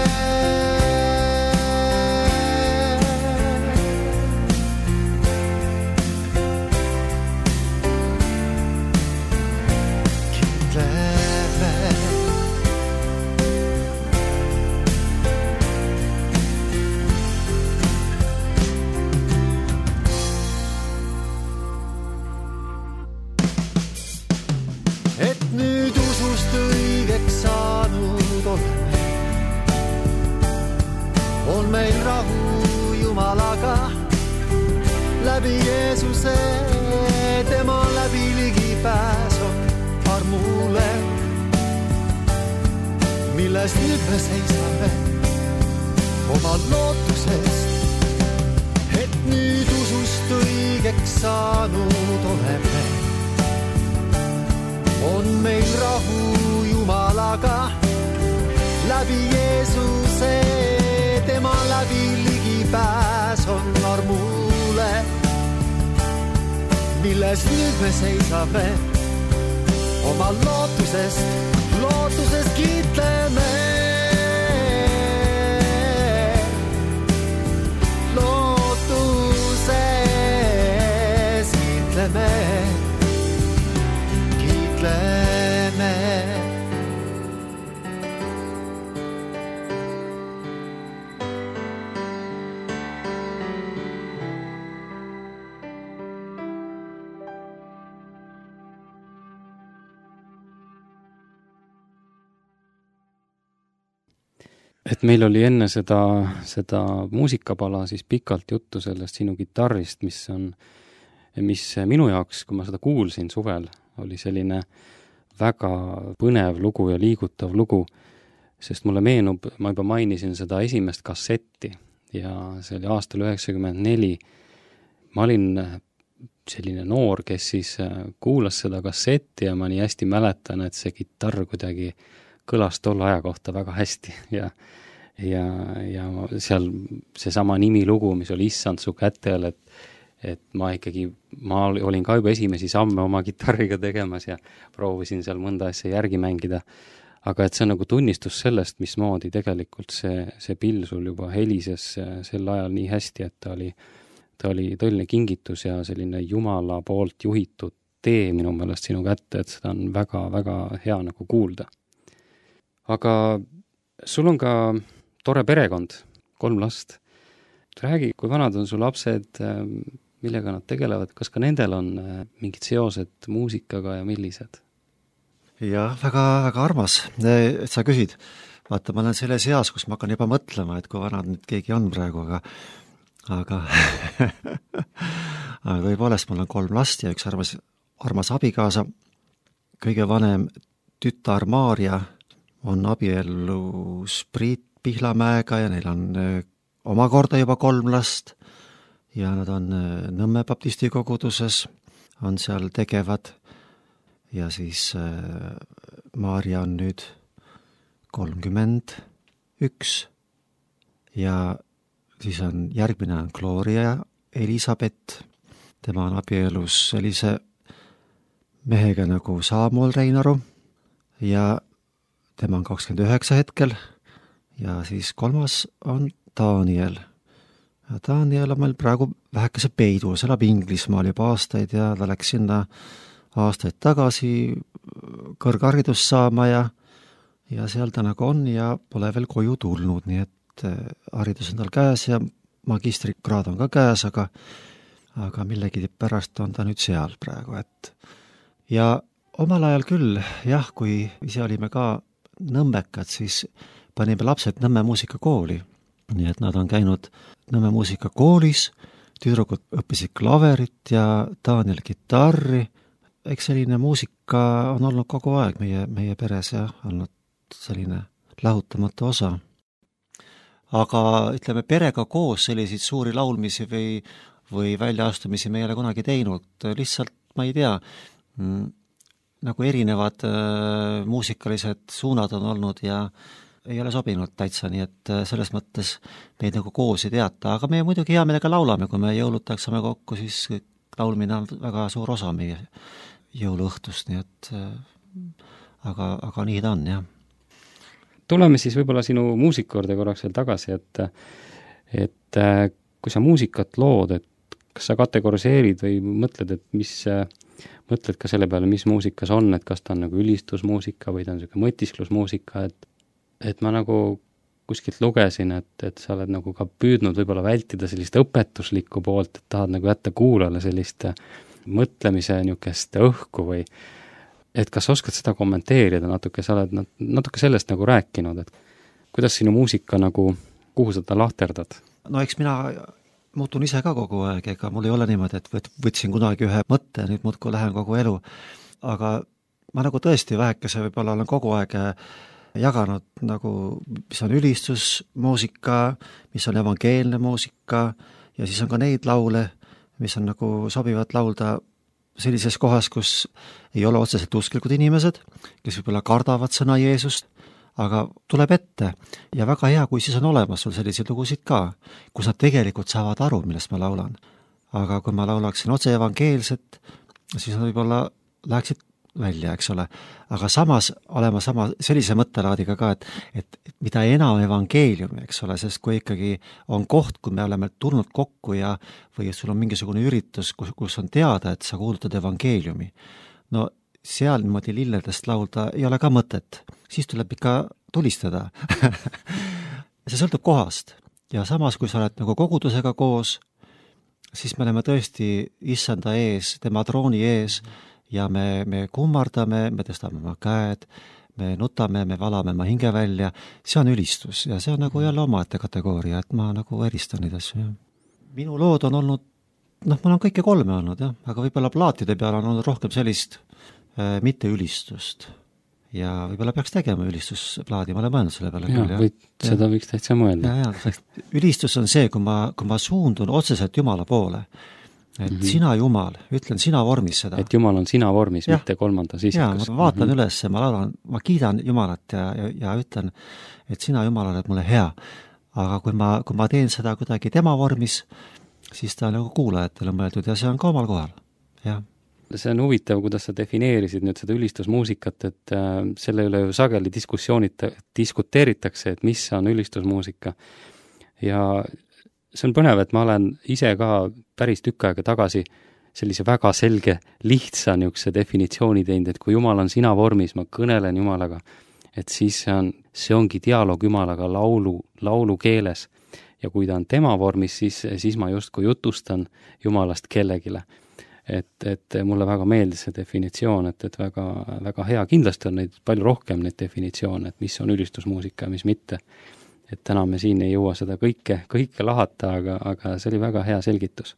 Meil rahu Jumalaga läbi Jeesuse, tema läbi ligipääs on armule, milles nüüd me seisame oma lootusest, et nüüd usust õigeks saanud oleme. On meil rahu Jumalaga läbi Jeesuse, tema läbi ligipääs on armule, milles nüüd me seisame oma lootusest, lootusest kiitleme. Lootuses kiitleme, kiitleme. Et meil oli enne seda, seda muusikapala siis pikalt juttu sellest sinu kitarrist, mis on, mis minu jaoks, kui ma seda kuulsin suvel, oli selline väga põnev lugu ja liigutav lugu, sest mulle meenub, ma juba mainisin seda esimest kassetti ja see oli aastal üheksakümmend neli. Ma olin selline noor, kes siis kuulas seda kassetti ja ma nii hästi mäletan, et see kitarr kuidagi kõlas tolle aja kohta väga hästi ja ja, ja seal seesama nimilugu, mis oli Issand su kätel, et, et ma ikkagi, ma olin ka juba esimesi samme oma kitarriga tegemas ja proovisin seal mõnda asja järgi mängida, aga et see on nagu tunnistus sellest, mismoodi tegelikult see, see pill sul juba helises sel ajal nii hästi, et ta oli, ta oli tõeline kingitus ja selline Jumala poolt juhitud tee minu meelest sinu kätte, et seda on väga, väga hea nagu kuulda. Aga sul on ka tore perekond, kolm last. Räägi, kui vanad on su lapsed, millega nad tegelevad, kas ka nendel on mingid seosed muusikaga ja millised? Jah, väga, väga armas, et sa küsid. Vaata, ma olen selles eas, kus ma hakkan juba mõtlema, et kui vanad nüüd keegi on praegu, aga aga aga tõepoolest, mul on kolm last ja üks armas, armas abikaasa. Kõige vanem tütar Maarja on abiellus Priit Pihlamäega ja neil on omakorda juba kolm last ja nad on Nõmme baptisti koguduses, on seal tegevad ja siis Maarja on nüüd kolmkümmend üks ja siis on järgmine on Gloria Elisabeth, tema on abiellus sellise mehega nagu Saamuel Reinaru ja tema on kakskümmend üheksa hetkel ja siis kolmas on Daniel. Ja Daniel on meil praegu vähekese peidul, see elab Inglismaal juba aastaid ja ta läks sinna aastaid tagasi kõrgharidust saama ja, ja seal ta nagu on ja pole veel koju tulnud, nii et haridus on tal käes ja magistrikraad on ka käes, aga, aga millegi pärast on ta nüüd seal praegu, et ja omal ajal küll, jah, kui ise olime ka nõmmekad, siis panime lapsed Nõmme muusikakooli. Nii et nad on käinud Nõmme muusikakoolis, tüdrukud õppisid klaverit ja Daniel kitarri. Eks selline muusika on olnud kogu aeg meie, meie peres ja olnud selline lahutamatu osa. Aga ütleme, perega koos selliseid suuri laulmisi või, või väljaastumisi me ei ole kunagi teinud. Lihtsalt, ma ei tea, nagu erinevad äh, muusikalised suunad on olnud ja ei ole sobinud täitsa, nii et selles mõttes neid nagu koos ei teata, aga me muidugi hea meelega laulame, kui me jõulutaks saame kokku, siis laulmine on väga suur osa meie jõuluõhtust, nii et aga, aga nii ta on, jah. Tuleme siis võib-olla sinu muusika juurde korraks veel tagasi, et et kui sa muusikat lood, et kas sa kategoriseerid või mõtled, et mis, mõtled ka selle peale, mis muusikas on, et kas ta on nagu ülistusmuusika või ta on selline mõtisklusmuusika, et et ma nagu kuskilt lugesin, et, et sa oled nagu ka püüdnud võib-olla vältida sellist õpetuslikku poolt, et tahad nagu jätta kuulale sellist mõtlemise niisugust õhku või et kas sa oskad seda kommenteerida natuke, sa oled natuke sellest nagu rääkinud, et kuidas sinu muusika nagu, kuhu sa ta lahterdad? No eks mina muutun ise ka kogu aeg, ega mul ei ole niimoodi, et võt, võtsin kunagi ühe mõtte, nüüd muudkui lähen kogu elu, aga ma nagu tõesti vähekese võib-olla olen kogu aeg jaganud nagu, mis on ülistusmuusika, mis on evangeelne muusika ja siis on ka neid laule, mis on nagu sobivad laulda sellises kohas, kus ei ole otseselt usklikud inimesed, kes võib-olla kardavad sõna Jeesust, aga tuleb ette ja väga hea, kui siis on olemas sul selliseid lugusid ka, kus nad tegelikult saavad aru, millest ma laulan. Aga kui ma laulaksin otse evangeelset, siis nad võib-olla läheksid välja, eks ole. Aga samas olema sama sellise mõttelaadiga ka, et, et, et mida enam evangeeliumi, eks ole, sest kui ikkagi on koht, kui me oleme tulnud kokku ja või sul on mingisugune üritus, kus, kus on teada, et sa kuulutad evangeeliumi, no seal niimoodi lilledest laulda ei ole ka mõtet. Siis tuleb ikka tulistada. See sõltub kohast. Ja samas, kui sa oled nagu kogudusega koos, siis me oleme tõesti issanda ees, tema trooni ees, ja me, me kummardame, me tõstame oma käed, me nutame, me valame oma hinge välja, see on ülistus ja see on nagu jälle omaette kategooria, et ma nagu eristan neid asju. Minu lood on olnud, noh, mul on kõike kolme olnud, jah, aga võib-olla plaatide peal on olnud rohkem sellist äh, mitte ülistust ja võib-olla peaks tegema ülistusplaadi, ma olen mõelnud selle peale. Ja, küll, võid, ja seda võiks täitsa mõelda. Ja, ja, ülistus on see, kui ma, kui ma suundun otseselt Jumala poole. Et mm -hmm. sina Jumal, ütlen sina vormis seda. Et Jumal on sina vormis, ja. Mitte kolmandas isikus. Ja, ma vaatan mm -hmm. üles, ma laulan, ma kiidan Jumalat ja, ja, ja ütlen, et sina Jumal oled mulle hea. Aga kui ma, kui ma teen seda kuidagi tema vormis, siis ta nagu kuulajatele mõeldud ja see on ka omal kohal. Ja. See on huvitav, kuidas sa defineerisid nüüd seda ülistusmuusikat, et äh, selle üle ju sageli diskussioonita, diskuteeritakse, et mis on ülistusmuusika. Ja see on põnev, et ma olen ise ka päris tükk aega tagasi sellise väga selge, lihtsa niisuguse definitsiooni teinud, et kui Jumal on sina vormis, ma kõnelen Jumalaga, et siis see, on, see ongi dialoog Jumalaga laulu, laulu keeles. Ja kui ta on tema vormis, siis, siis ma justkui jutustan Jumalast kellegile. Et, et mulle väga meeldis see definitsioon, et, et väga, väga hea. Kindlasti on neid palju rohkem neid definitsioone, et mis on ülistusmuusika ja mis mitte. Et täna me siin ei jõua seda kõike, kõike lahata, aga, aga see oli väga hea selgitus.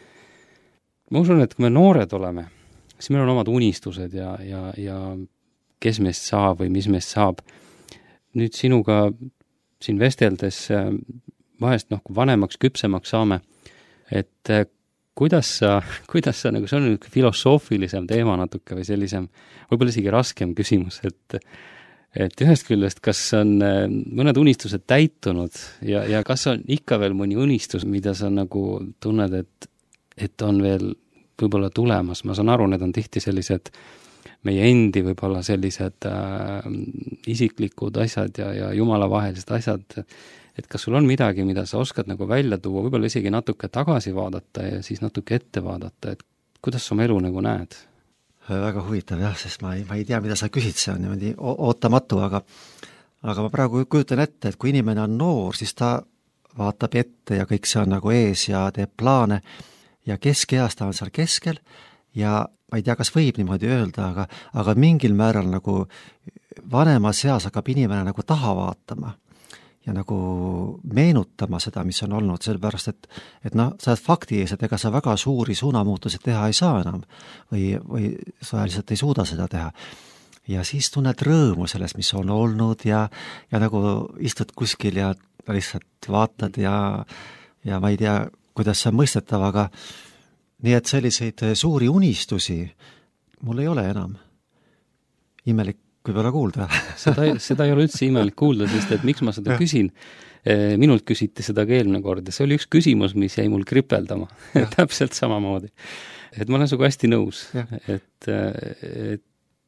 Ma usun, et kui me noored oleme, siis meil on omad unistused ja, ja, ja kes meist saab või mis meist saab. Nüüd sinuga siin vesteldes vahest noh, kui vanemaks, küpsemaks saame, et kuidas sa, kuidas sa, nagu see on filosoofilisem teema natuke või sellisem, võib-olla isegi raskem küsimus, et et ühest küljest, kas on mõned unistused täitunud ja, ja kas on ikka veel mõni unistus, mida sa nagu tunned, et, et on veel võib-olla tulemas. Ma saan aru, need on tihti sellised meie endi võib-olla sellised äh, isiklikud asjad ja, ja jumalavahelised asjad, et kas sul on midagi, mida sa oskad nagu välja tuua, võib-olla isegi natuke tagasi vaadata ja siis natuke ette vaadata, et kuidas sa oma elu nagu näed? Väga huvitav jah, sest ma ei, ma ei tea, mida sa küsid, see on niimoodi ootamatu, aga aga ma praegu kujutan ette, et kui inimene on noor, siis ta vaatab ette ja kõik see on nagu ees ja teeb plaane ja keskeas ta on seal keskel ja ma ei tea, kas võib niimoodi öelda, aga, aga mingil määral nagu vanemas eas hakkab inimene nagu taha vaatama ja nagu meenutama seda, mis on olnud, sellepärast, et, et noh, sa oled fakti ees, et ega sa väga suuri suunamuutusi teha ei saa enam või, või sa lihtsalt ei suuda seda teha. Ja siis tunned rõõmu sellest, mis on olnud ja, ja nagu istud kuskil ja lihtsalt vaatad ja, ja ma ei tea, kuidas see on mõistetav, aga nii et selliseid suuri unistusi mul ei ole enam. Imelik võib-olla kuulda. seda, seda ei ole üldse imelik kuulda, sest et miks ma seda küsin. Minult küsiti seda ka eelmine kord ja see oli üks küsimus, mis jäi mul kripeldama. Täpselt samamoodi. Et ma olen suga hästi nõus. Et, et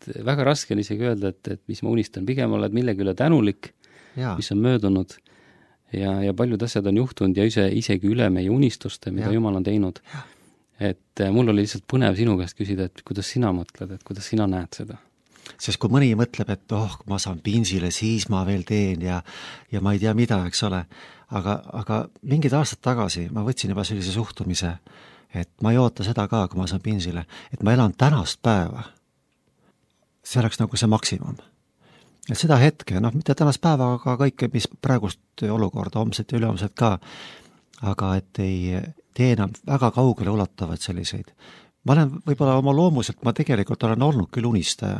väga raske on isegi öelda, et, et mis ma unistan, pigem oled millegi üle tänulik, ja. mis on möödunud ja, ja paljud asjad on juhtunud ja ise, isegi üle meie unistuste, mida ja. Jumal on teinud. Ja. Et mul oli lihtsalt põnev sinu käest küsida, et kuidas sina mõtled, et kuidas sina näed seda? Sest kui mõni mõtleb, et oh, kui ma saan pinsile, siis ma veel teen ja, ja ma ei tea mida, eks ole. Aga, aga mingid aastad tagasi ma võtsin juba sellise suhtumise, et ma ei oota seda ka, kui ma saan pinsile, et ma elan tänast päeva. See oleks nagu see maksimum. Et seda hetke, noh, mitte tänast päeva, aga kõike, mis praegust olukorda, homset ja ülehomset ka, aga et ei tee enam väga kaugele ulatavad selliseid. Ma olen võib-olla oma loomuselt, ma tegelikult olen olnud küll unistaja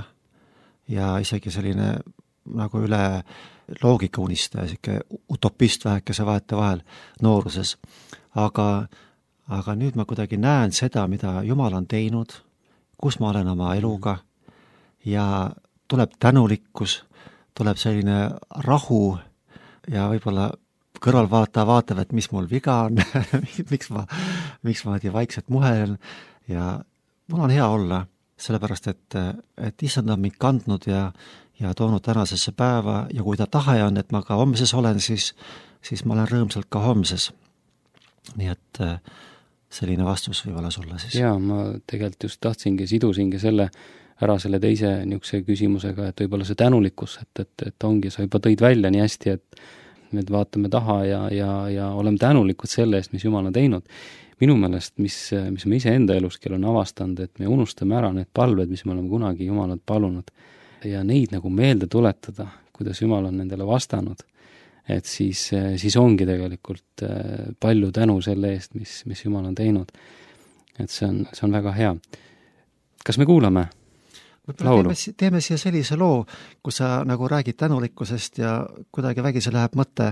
ja isegi selline nagu üle loogika unistaja, siuke utopist vähekese vaete vahel nooruses. Aga, aga nüüd ma kuidagi näen seda, mida Jumal on teinud, kus ma olen oma eluga ja tuleb tänulikkus, tuleb selline rahu ja võib-olla kõrvalvaataja vaatab, et mis mul viga on, miks ma, miks ma vaikselt muhelen ja mul on hea olla, sellepärast, et, et issand on mind kandnud ja, ja toonud tänasesse päeva ja kui ta tahe on, et ma ka homses olen, siis, siis ma olen rõõmsalt ka homses. Nii et selline vastus võib olla sulle siis. Jaa, ma tegelikult just tahtsingi, sidusingi selle ära selle teise niisuguse küsimusega, et võib-olla see tänulikkus, et, et, et ongi, sa juba tõid välja nii hästi, et me vaatame taha ja, ja, ja oleme tänulikud selle eest, mis Jumal on teinud. Minu meelest, mis, mis me ise enda eluskeel on avastanud, et me unustame ära need palved, mis me oleme kunagi Jumalat palunud ja neid nagu meelde tuletada, kuidas Jumal on nendele vastanud. Et siis, siis ongi tegelikult palju tänu selle eest, mis, mis Jumal on teinud. Et see on, see on väga hea. Kas me kuulame laulu? Teeme, teeme siia sellise loo, kus sa nagu räägid tänulikkusest ja kuidagi vägisi läheb mõte,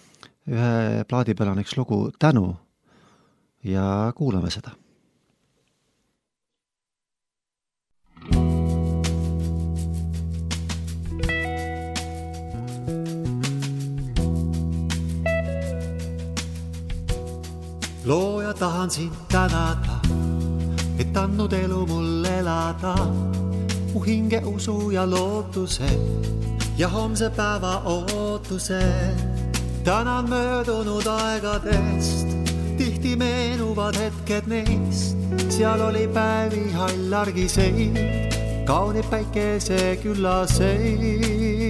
ühe plaadi peal on üks lugu Tänu ja kuulame seda. Looja tahan sind tänada, et andnud elu mul elada, mu hinge usu ja lootuse ja homse päeva ootuse. Tänan möödunud aegadest, tihti meenuvad hetked neist, seal oli päevi hall argiseid, kaunid päikese küllaseid.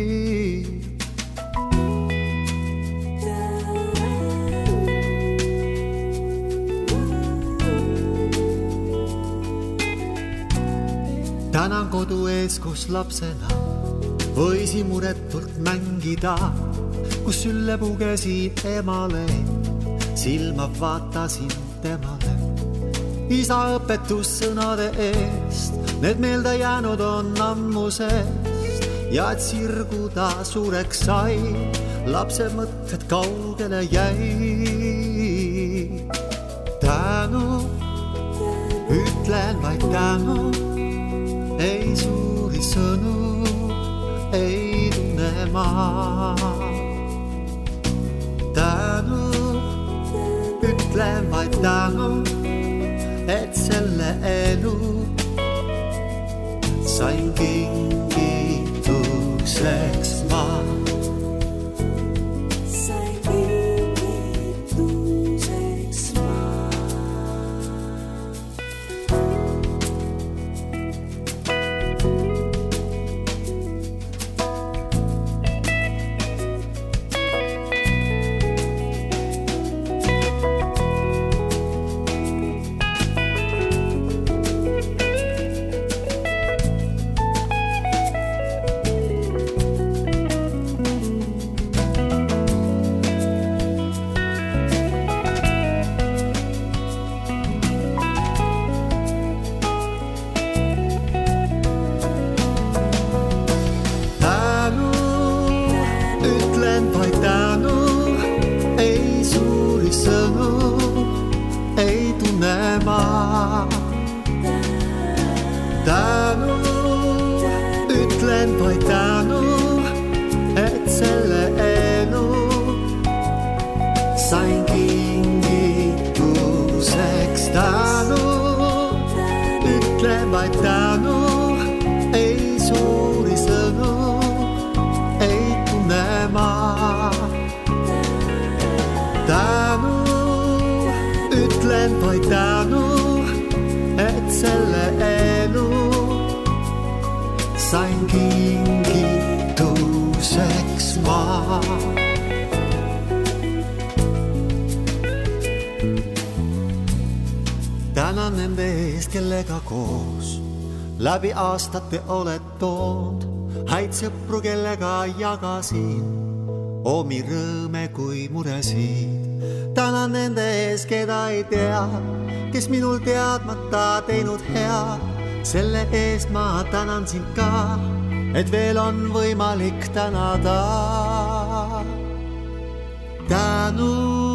Tänan kodu ees, kus lapsena võisi muretult mängida, kus sülle pugesin emale, silma vaatasin temale. Isa õpetussõnade eest, need meelde jäänud on ammusest ja et sirguda suureks sai, lapse mõtted kaugele jäi. Tänu, ütlen vaid tänu, ei suuri sõnu, ei tunne ma. Tänu, ütlen vaid tänu, et selle elu sain kingituseks ma. Sain kingituseks ma. ütlen vaid tänu, et selle elu sain kingituseks ma. Tänan nende eest, kellega koos läbi aastate oled tood, häid sõpru, kellega jagasin omi rõõme kui muresid. Tänan nende eest, keda ei tea, kes minul teadmata teinud head. Selle eest ma tänan sind ka, et veel on võimalik tänada. Tänu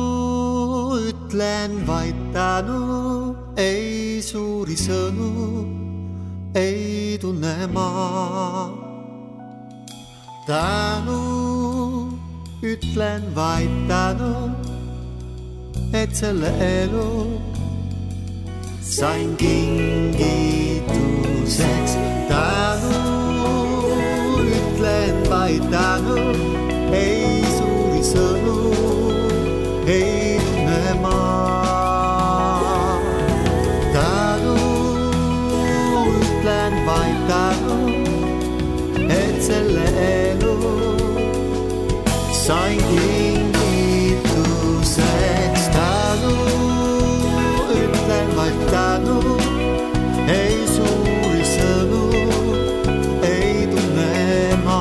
ütlen vaid tänu, ei suuri sõnu ei tunne ma. Tänu ütlen vaid tänu, et selle elu sain kingituseks. Tänu ütlen vaid tänu, ei suuri sõnu ei tunne ma. Tänu ütlen vaid tänu, et selle elu sain kingituseks. Tänu ütlen vaid tänu, ei suuri sõnu ei tunne ma.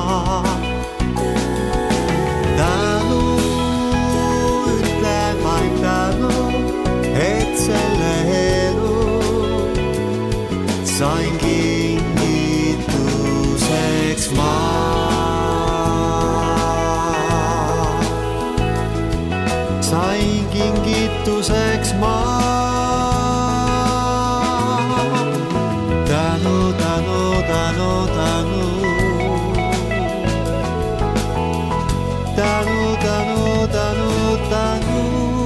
Tänu ütlen vaid tänu, et selle elu sain kingituseks ma. Sain kingituseks ma. Tänu, tänu, tänu, tänu. Tänu, tänu, tänu, tänu.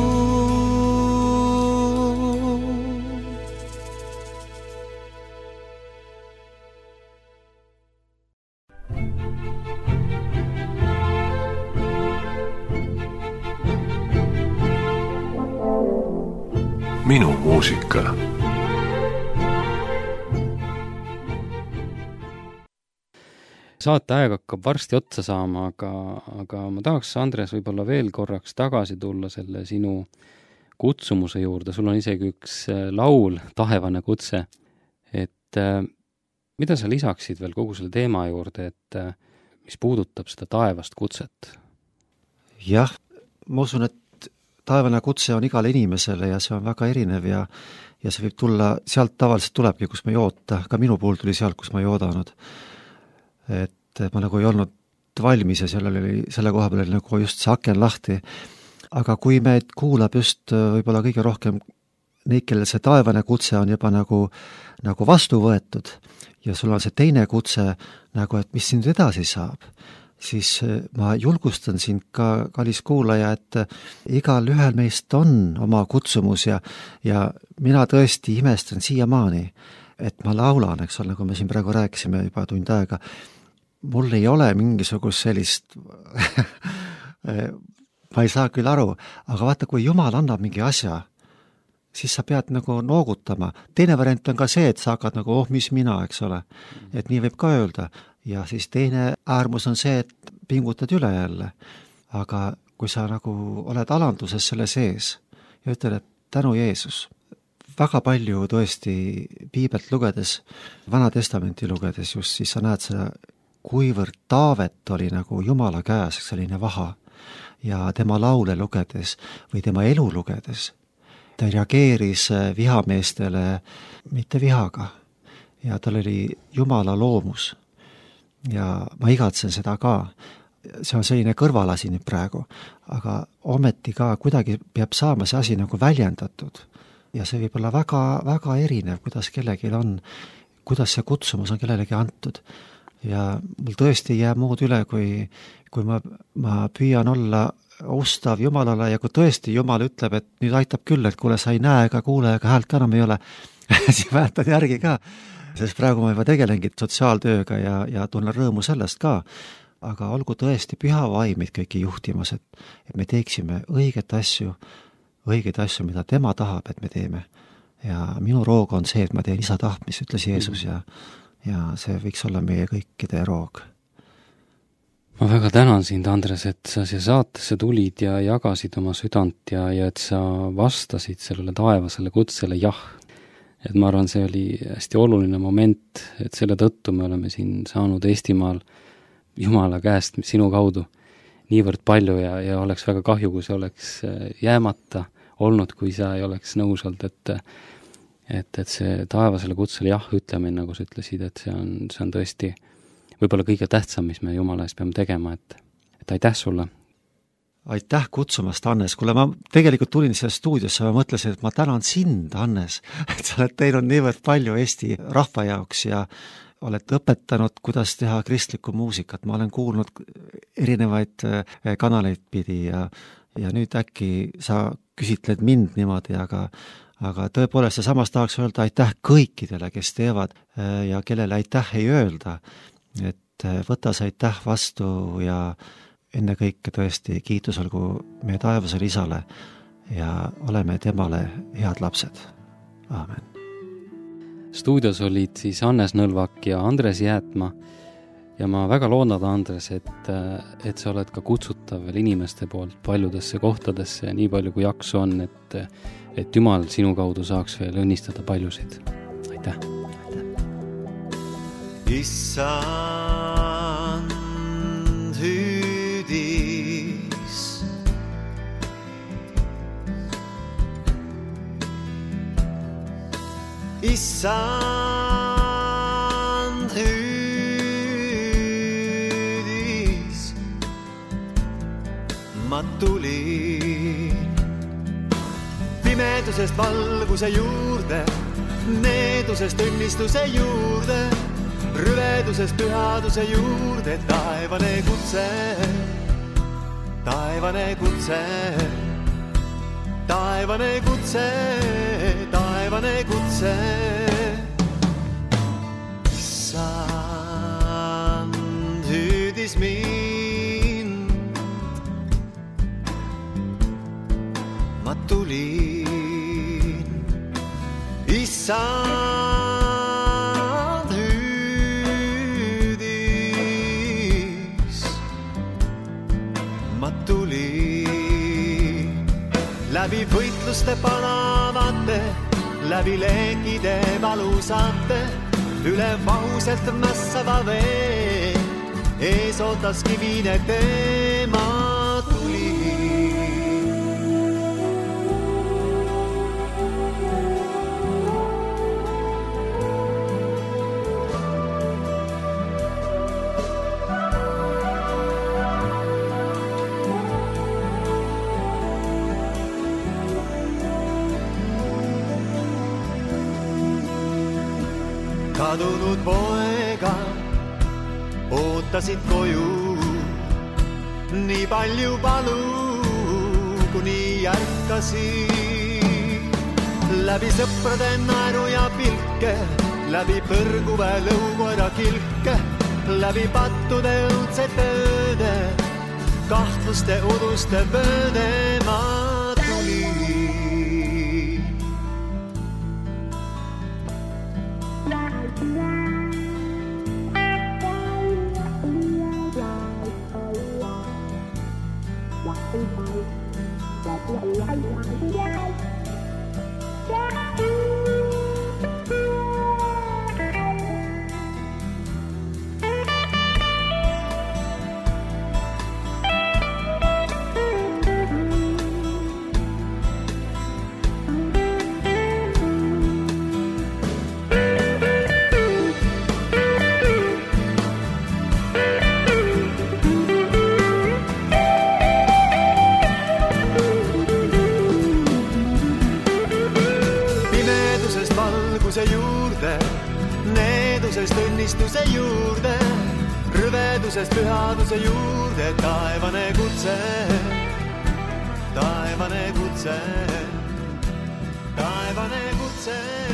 Minu muusika. Saate aeg hakkab varsti otsa saama, aga, aga ma tahaks, Andres, võib-olla veel korraks tagasi tulla selle sinu kutsumuse juurde. Sul on isegi üks laul, Taevane kutse. Et mida sa lisaksid veel kogu selle teema juurde, et mis puudutab seda taevast kutset? Jah, ma usun, et taevane kutse on igale inimesele ja see on väga erinev ja, ja see võib tulla, sealt tavaliselt tulebki, kus ma ei oota. Ka minu puhul tuli sealt, kus ma ei oodanud. Et ma nagu ei olnud valmis ja seal oli, selle koha peal oli nagu just see aken lahti. Aga kui meid kuulab just võib-olla kõige rohkem neid, kellel see taevane kutse on juba nagu, nagu vastu võetud ja sul on see teine kutse nagu, et mis sind edasi saab, siis ma julgustan sind ka, kallis kuulaja, et igal ühel meist on oma kutsumus ja, ja mina tõesti imestan siiamaani, et ma laulan, eks ole, nagu me siin praegu rääkisime juba tund aega, mul ei ole mingisugust sellist ma ei saa küll aru, aga vaata, kui Jumal annab mingi asja, siis sa pead nagu noogutama. Teine variant on ka see, et sa hakkad nagu, oh, mis mina, eks ole. Et nii võib ka öelda. Ja siis teine äärmus on see, et pingutad üle jälle. Aga kui sa nagu oled alanduses selle sees ja ütled, et tänu Jeesus, väga palju tõesti piibelt lugedes, Vana Testamenti lugedes just, siis sa näed seda, kuivõrd Taavet oli nagu Jumala käes, selline vaha. Ja tema laule lugedes või tema elu lugedes, ta reageeris vihameestele mitte vihaga ja tal oli Jumala loomus ja ma igatsen seda ka. See on selline kõrvalasi nüüd praegu, aga ometi ka kuidagi peab saama see asi nagu väljendatud ja see võib olla väga, väga erinev, kuidas kellelgi on, kuidas see kutsumus on kellelegi antud. Ja mul tõesti ei jää muud üle, kui, kui ma, ma püüan olla ustav Jumalale ja kui tõesti Jumal ütleb, et nüüd aitab küll, et kuule, sa ei näe ega kuule ega häält ka enam ei ole, siis väetan järgi ka, sest praegu ma juba tegelengi sotsiaaltööga ja, ja tunnen rõõmu sellest ka, aga olgu tõesti püha vaim meid kõiki juhtimas, et, et me teeksime õiget asju õigeid asju, mida tema tahab, et me teeme. Ja minu roog on see, et ma teen isa tahtmist, ütles Jeesus ja, ja see võiks olla meie kõikide roog. Ma väga tänan sind, Andres, et sa siia saatesse tulid ja jagasid oma südant ja, ja et sa vastasid sellele taevasele kutsele jah. Et ma arvan, see oli hästi oluline moment, et selle tõttu me oleme siin saanud Eestimaal Jumala käest sinu kaudu niivõrd palju ja, ja oleks väga kahju, kui see oleks jäämata olnud, kui sa ei oleks nõus olnud, et, et, et see taevasele kutsele jah ütlemine, nagu sa ütlesid, et see on, see on tõesti võib-olla kõige tähtsam, mis me Jumala ees peame tegema, et, et aitäh sulle. Aitäh kutsumast, Hannes. Kuule, ma tegelikult tulin siia stuudiosse, ma mõtlesin, et ma tänan sind, Hannes, et sa oled teinud niivõrd palju Eesti rahva jaoks ja oled õpetanud, kuidas teha kristlikku muusikat. Ma olen kuulnud erinevaid kanaleid pidi ja, ja nüüd äkki sa küsitled mind niimoodi, aga, aga tõepoolest ja samas tahaks öelda aitäh kõikidele, kes teevad ja kellele aitäh ei öelda. Et võta see aitäh vastu ja enne kõike tõesti kiitus olgu meie taevasele isale ja oleme temale head lapsed. Aamen. Stuudios olid siis Hannes Nõlvak ja Andres Jäätma ja ma väga loodan, Andres, et, et sa oled ka kutsutav veel inimeste poolt paljudesse kohtadesse nii palju kui jaksu on, et, et Jumal sinu kaudu saaks veel õnnistada paljusid. Aitäh! Issand hüüdis Issand hüüdis ma tulin pimedusest valguse juurde, needusest õnnistuse juurde, rüvedusest pühaduse juurde, taevane kutse, taevane kutse, taevane kutse, taevane kutse. Issand hüüdis mind, ma tulin, Issand läbi võitluste palavate, läbi leekide valusate, üle vahuselt mässava vee, ees ootas kivine teema tuli. Kadunud poega ootasid koju, nii palju palu, kuni ärkasid. Läbi sõprade naeru ja pilke, läbi põrguve lõukoera kilke, läbi pattude õudsete ööde, kahtluste uduste vööde ma tulin. Needusest õnnistuse juurde, rüvedusest pühaduse juurde, taevane kutse, taevane kutse, taevane kutse.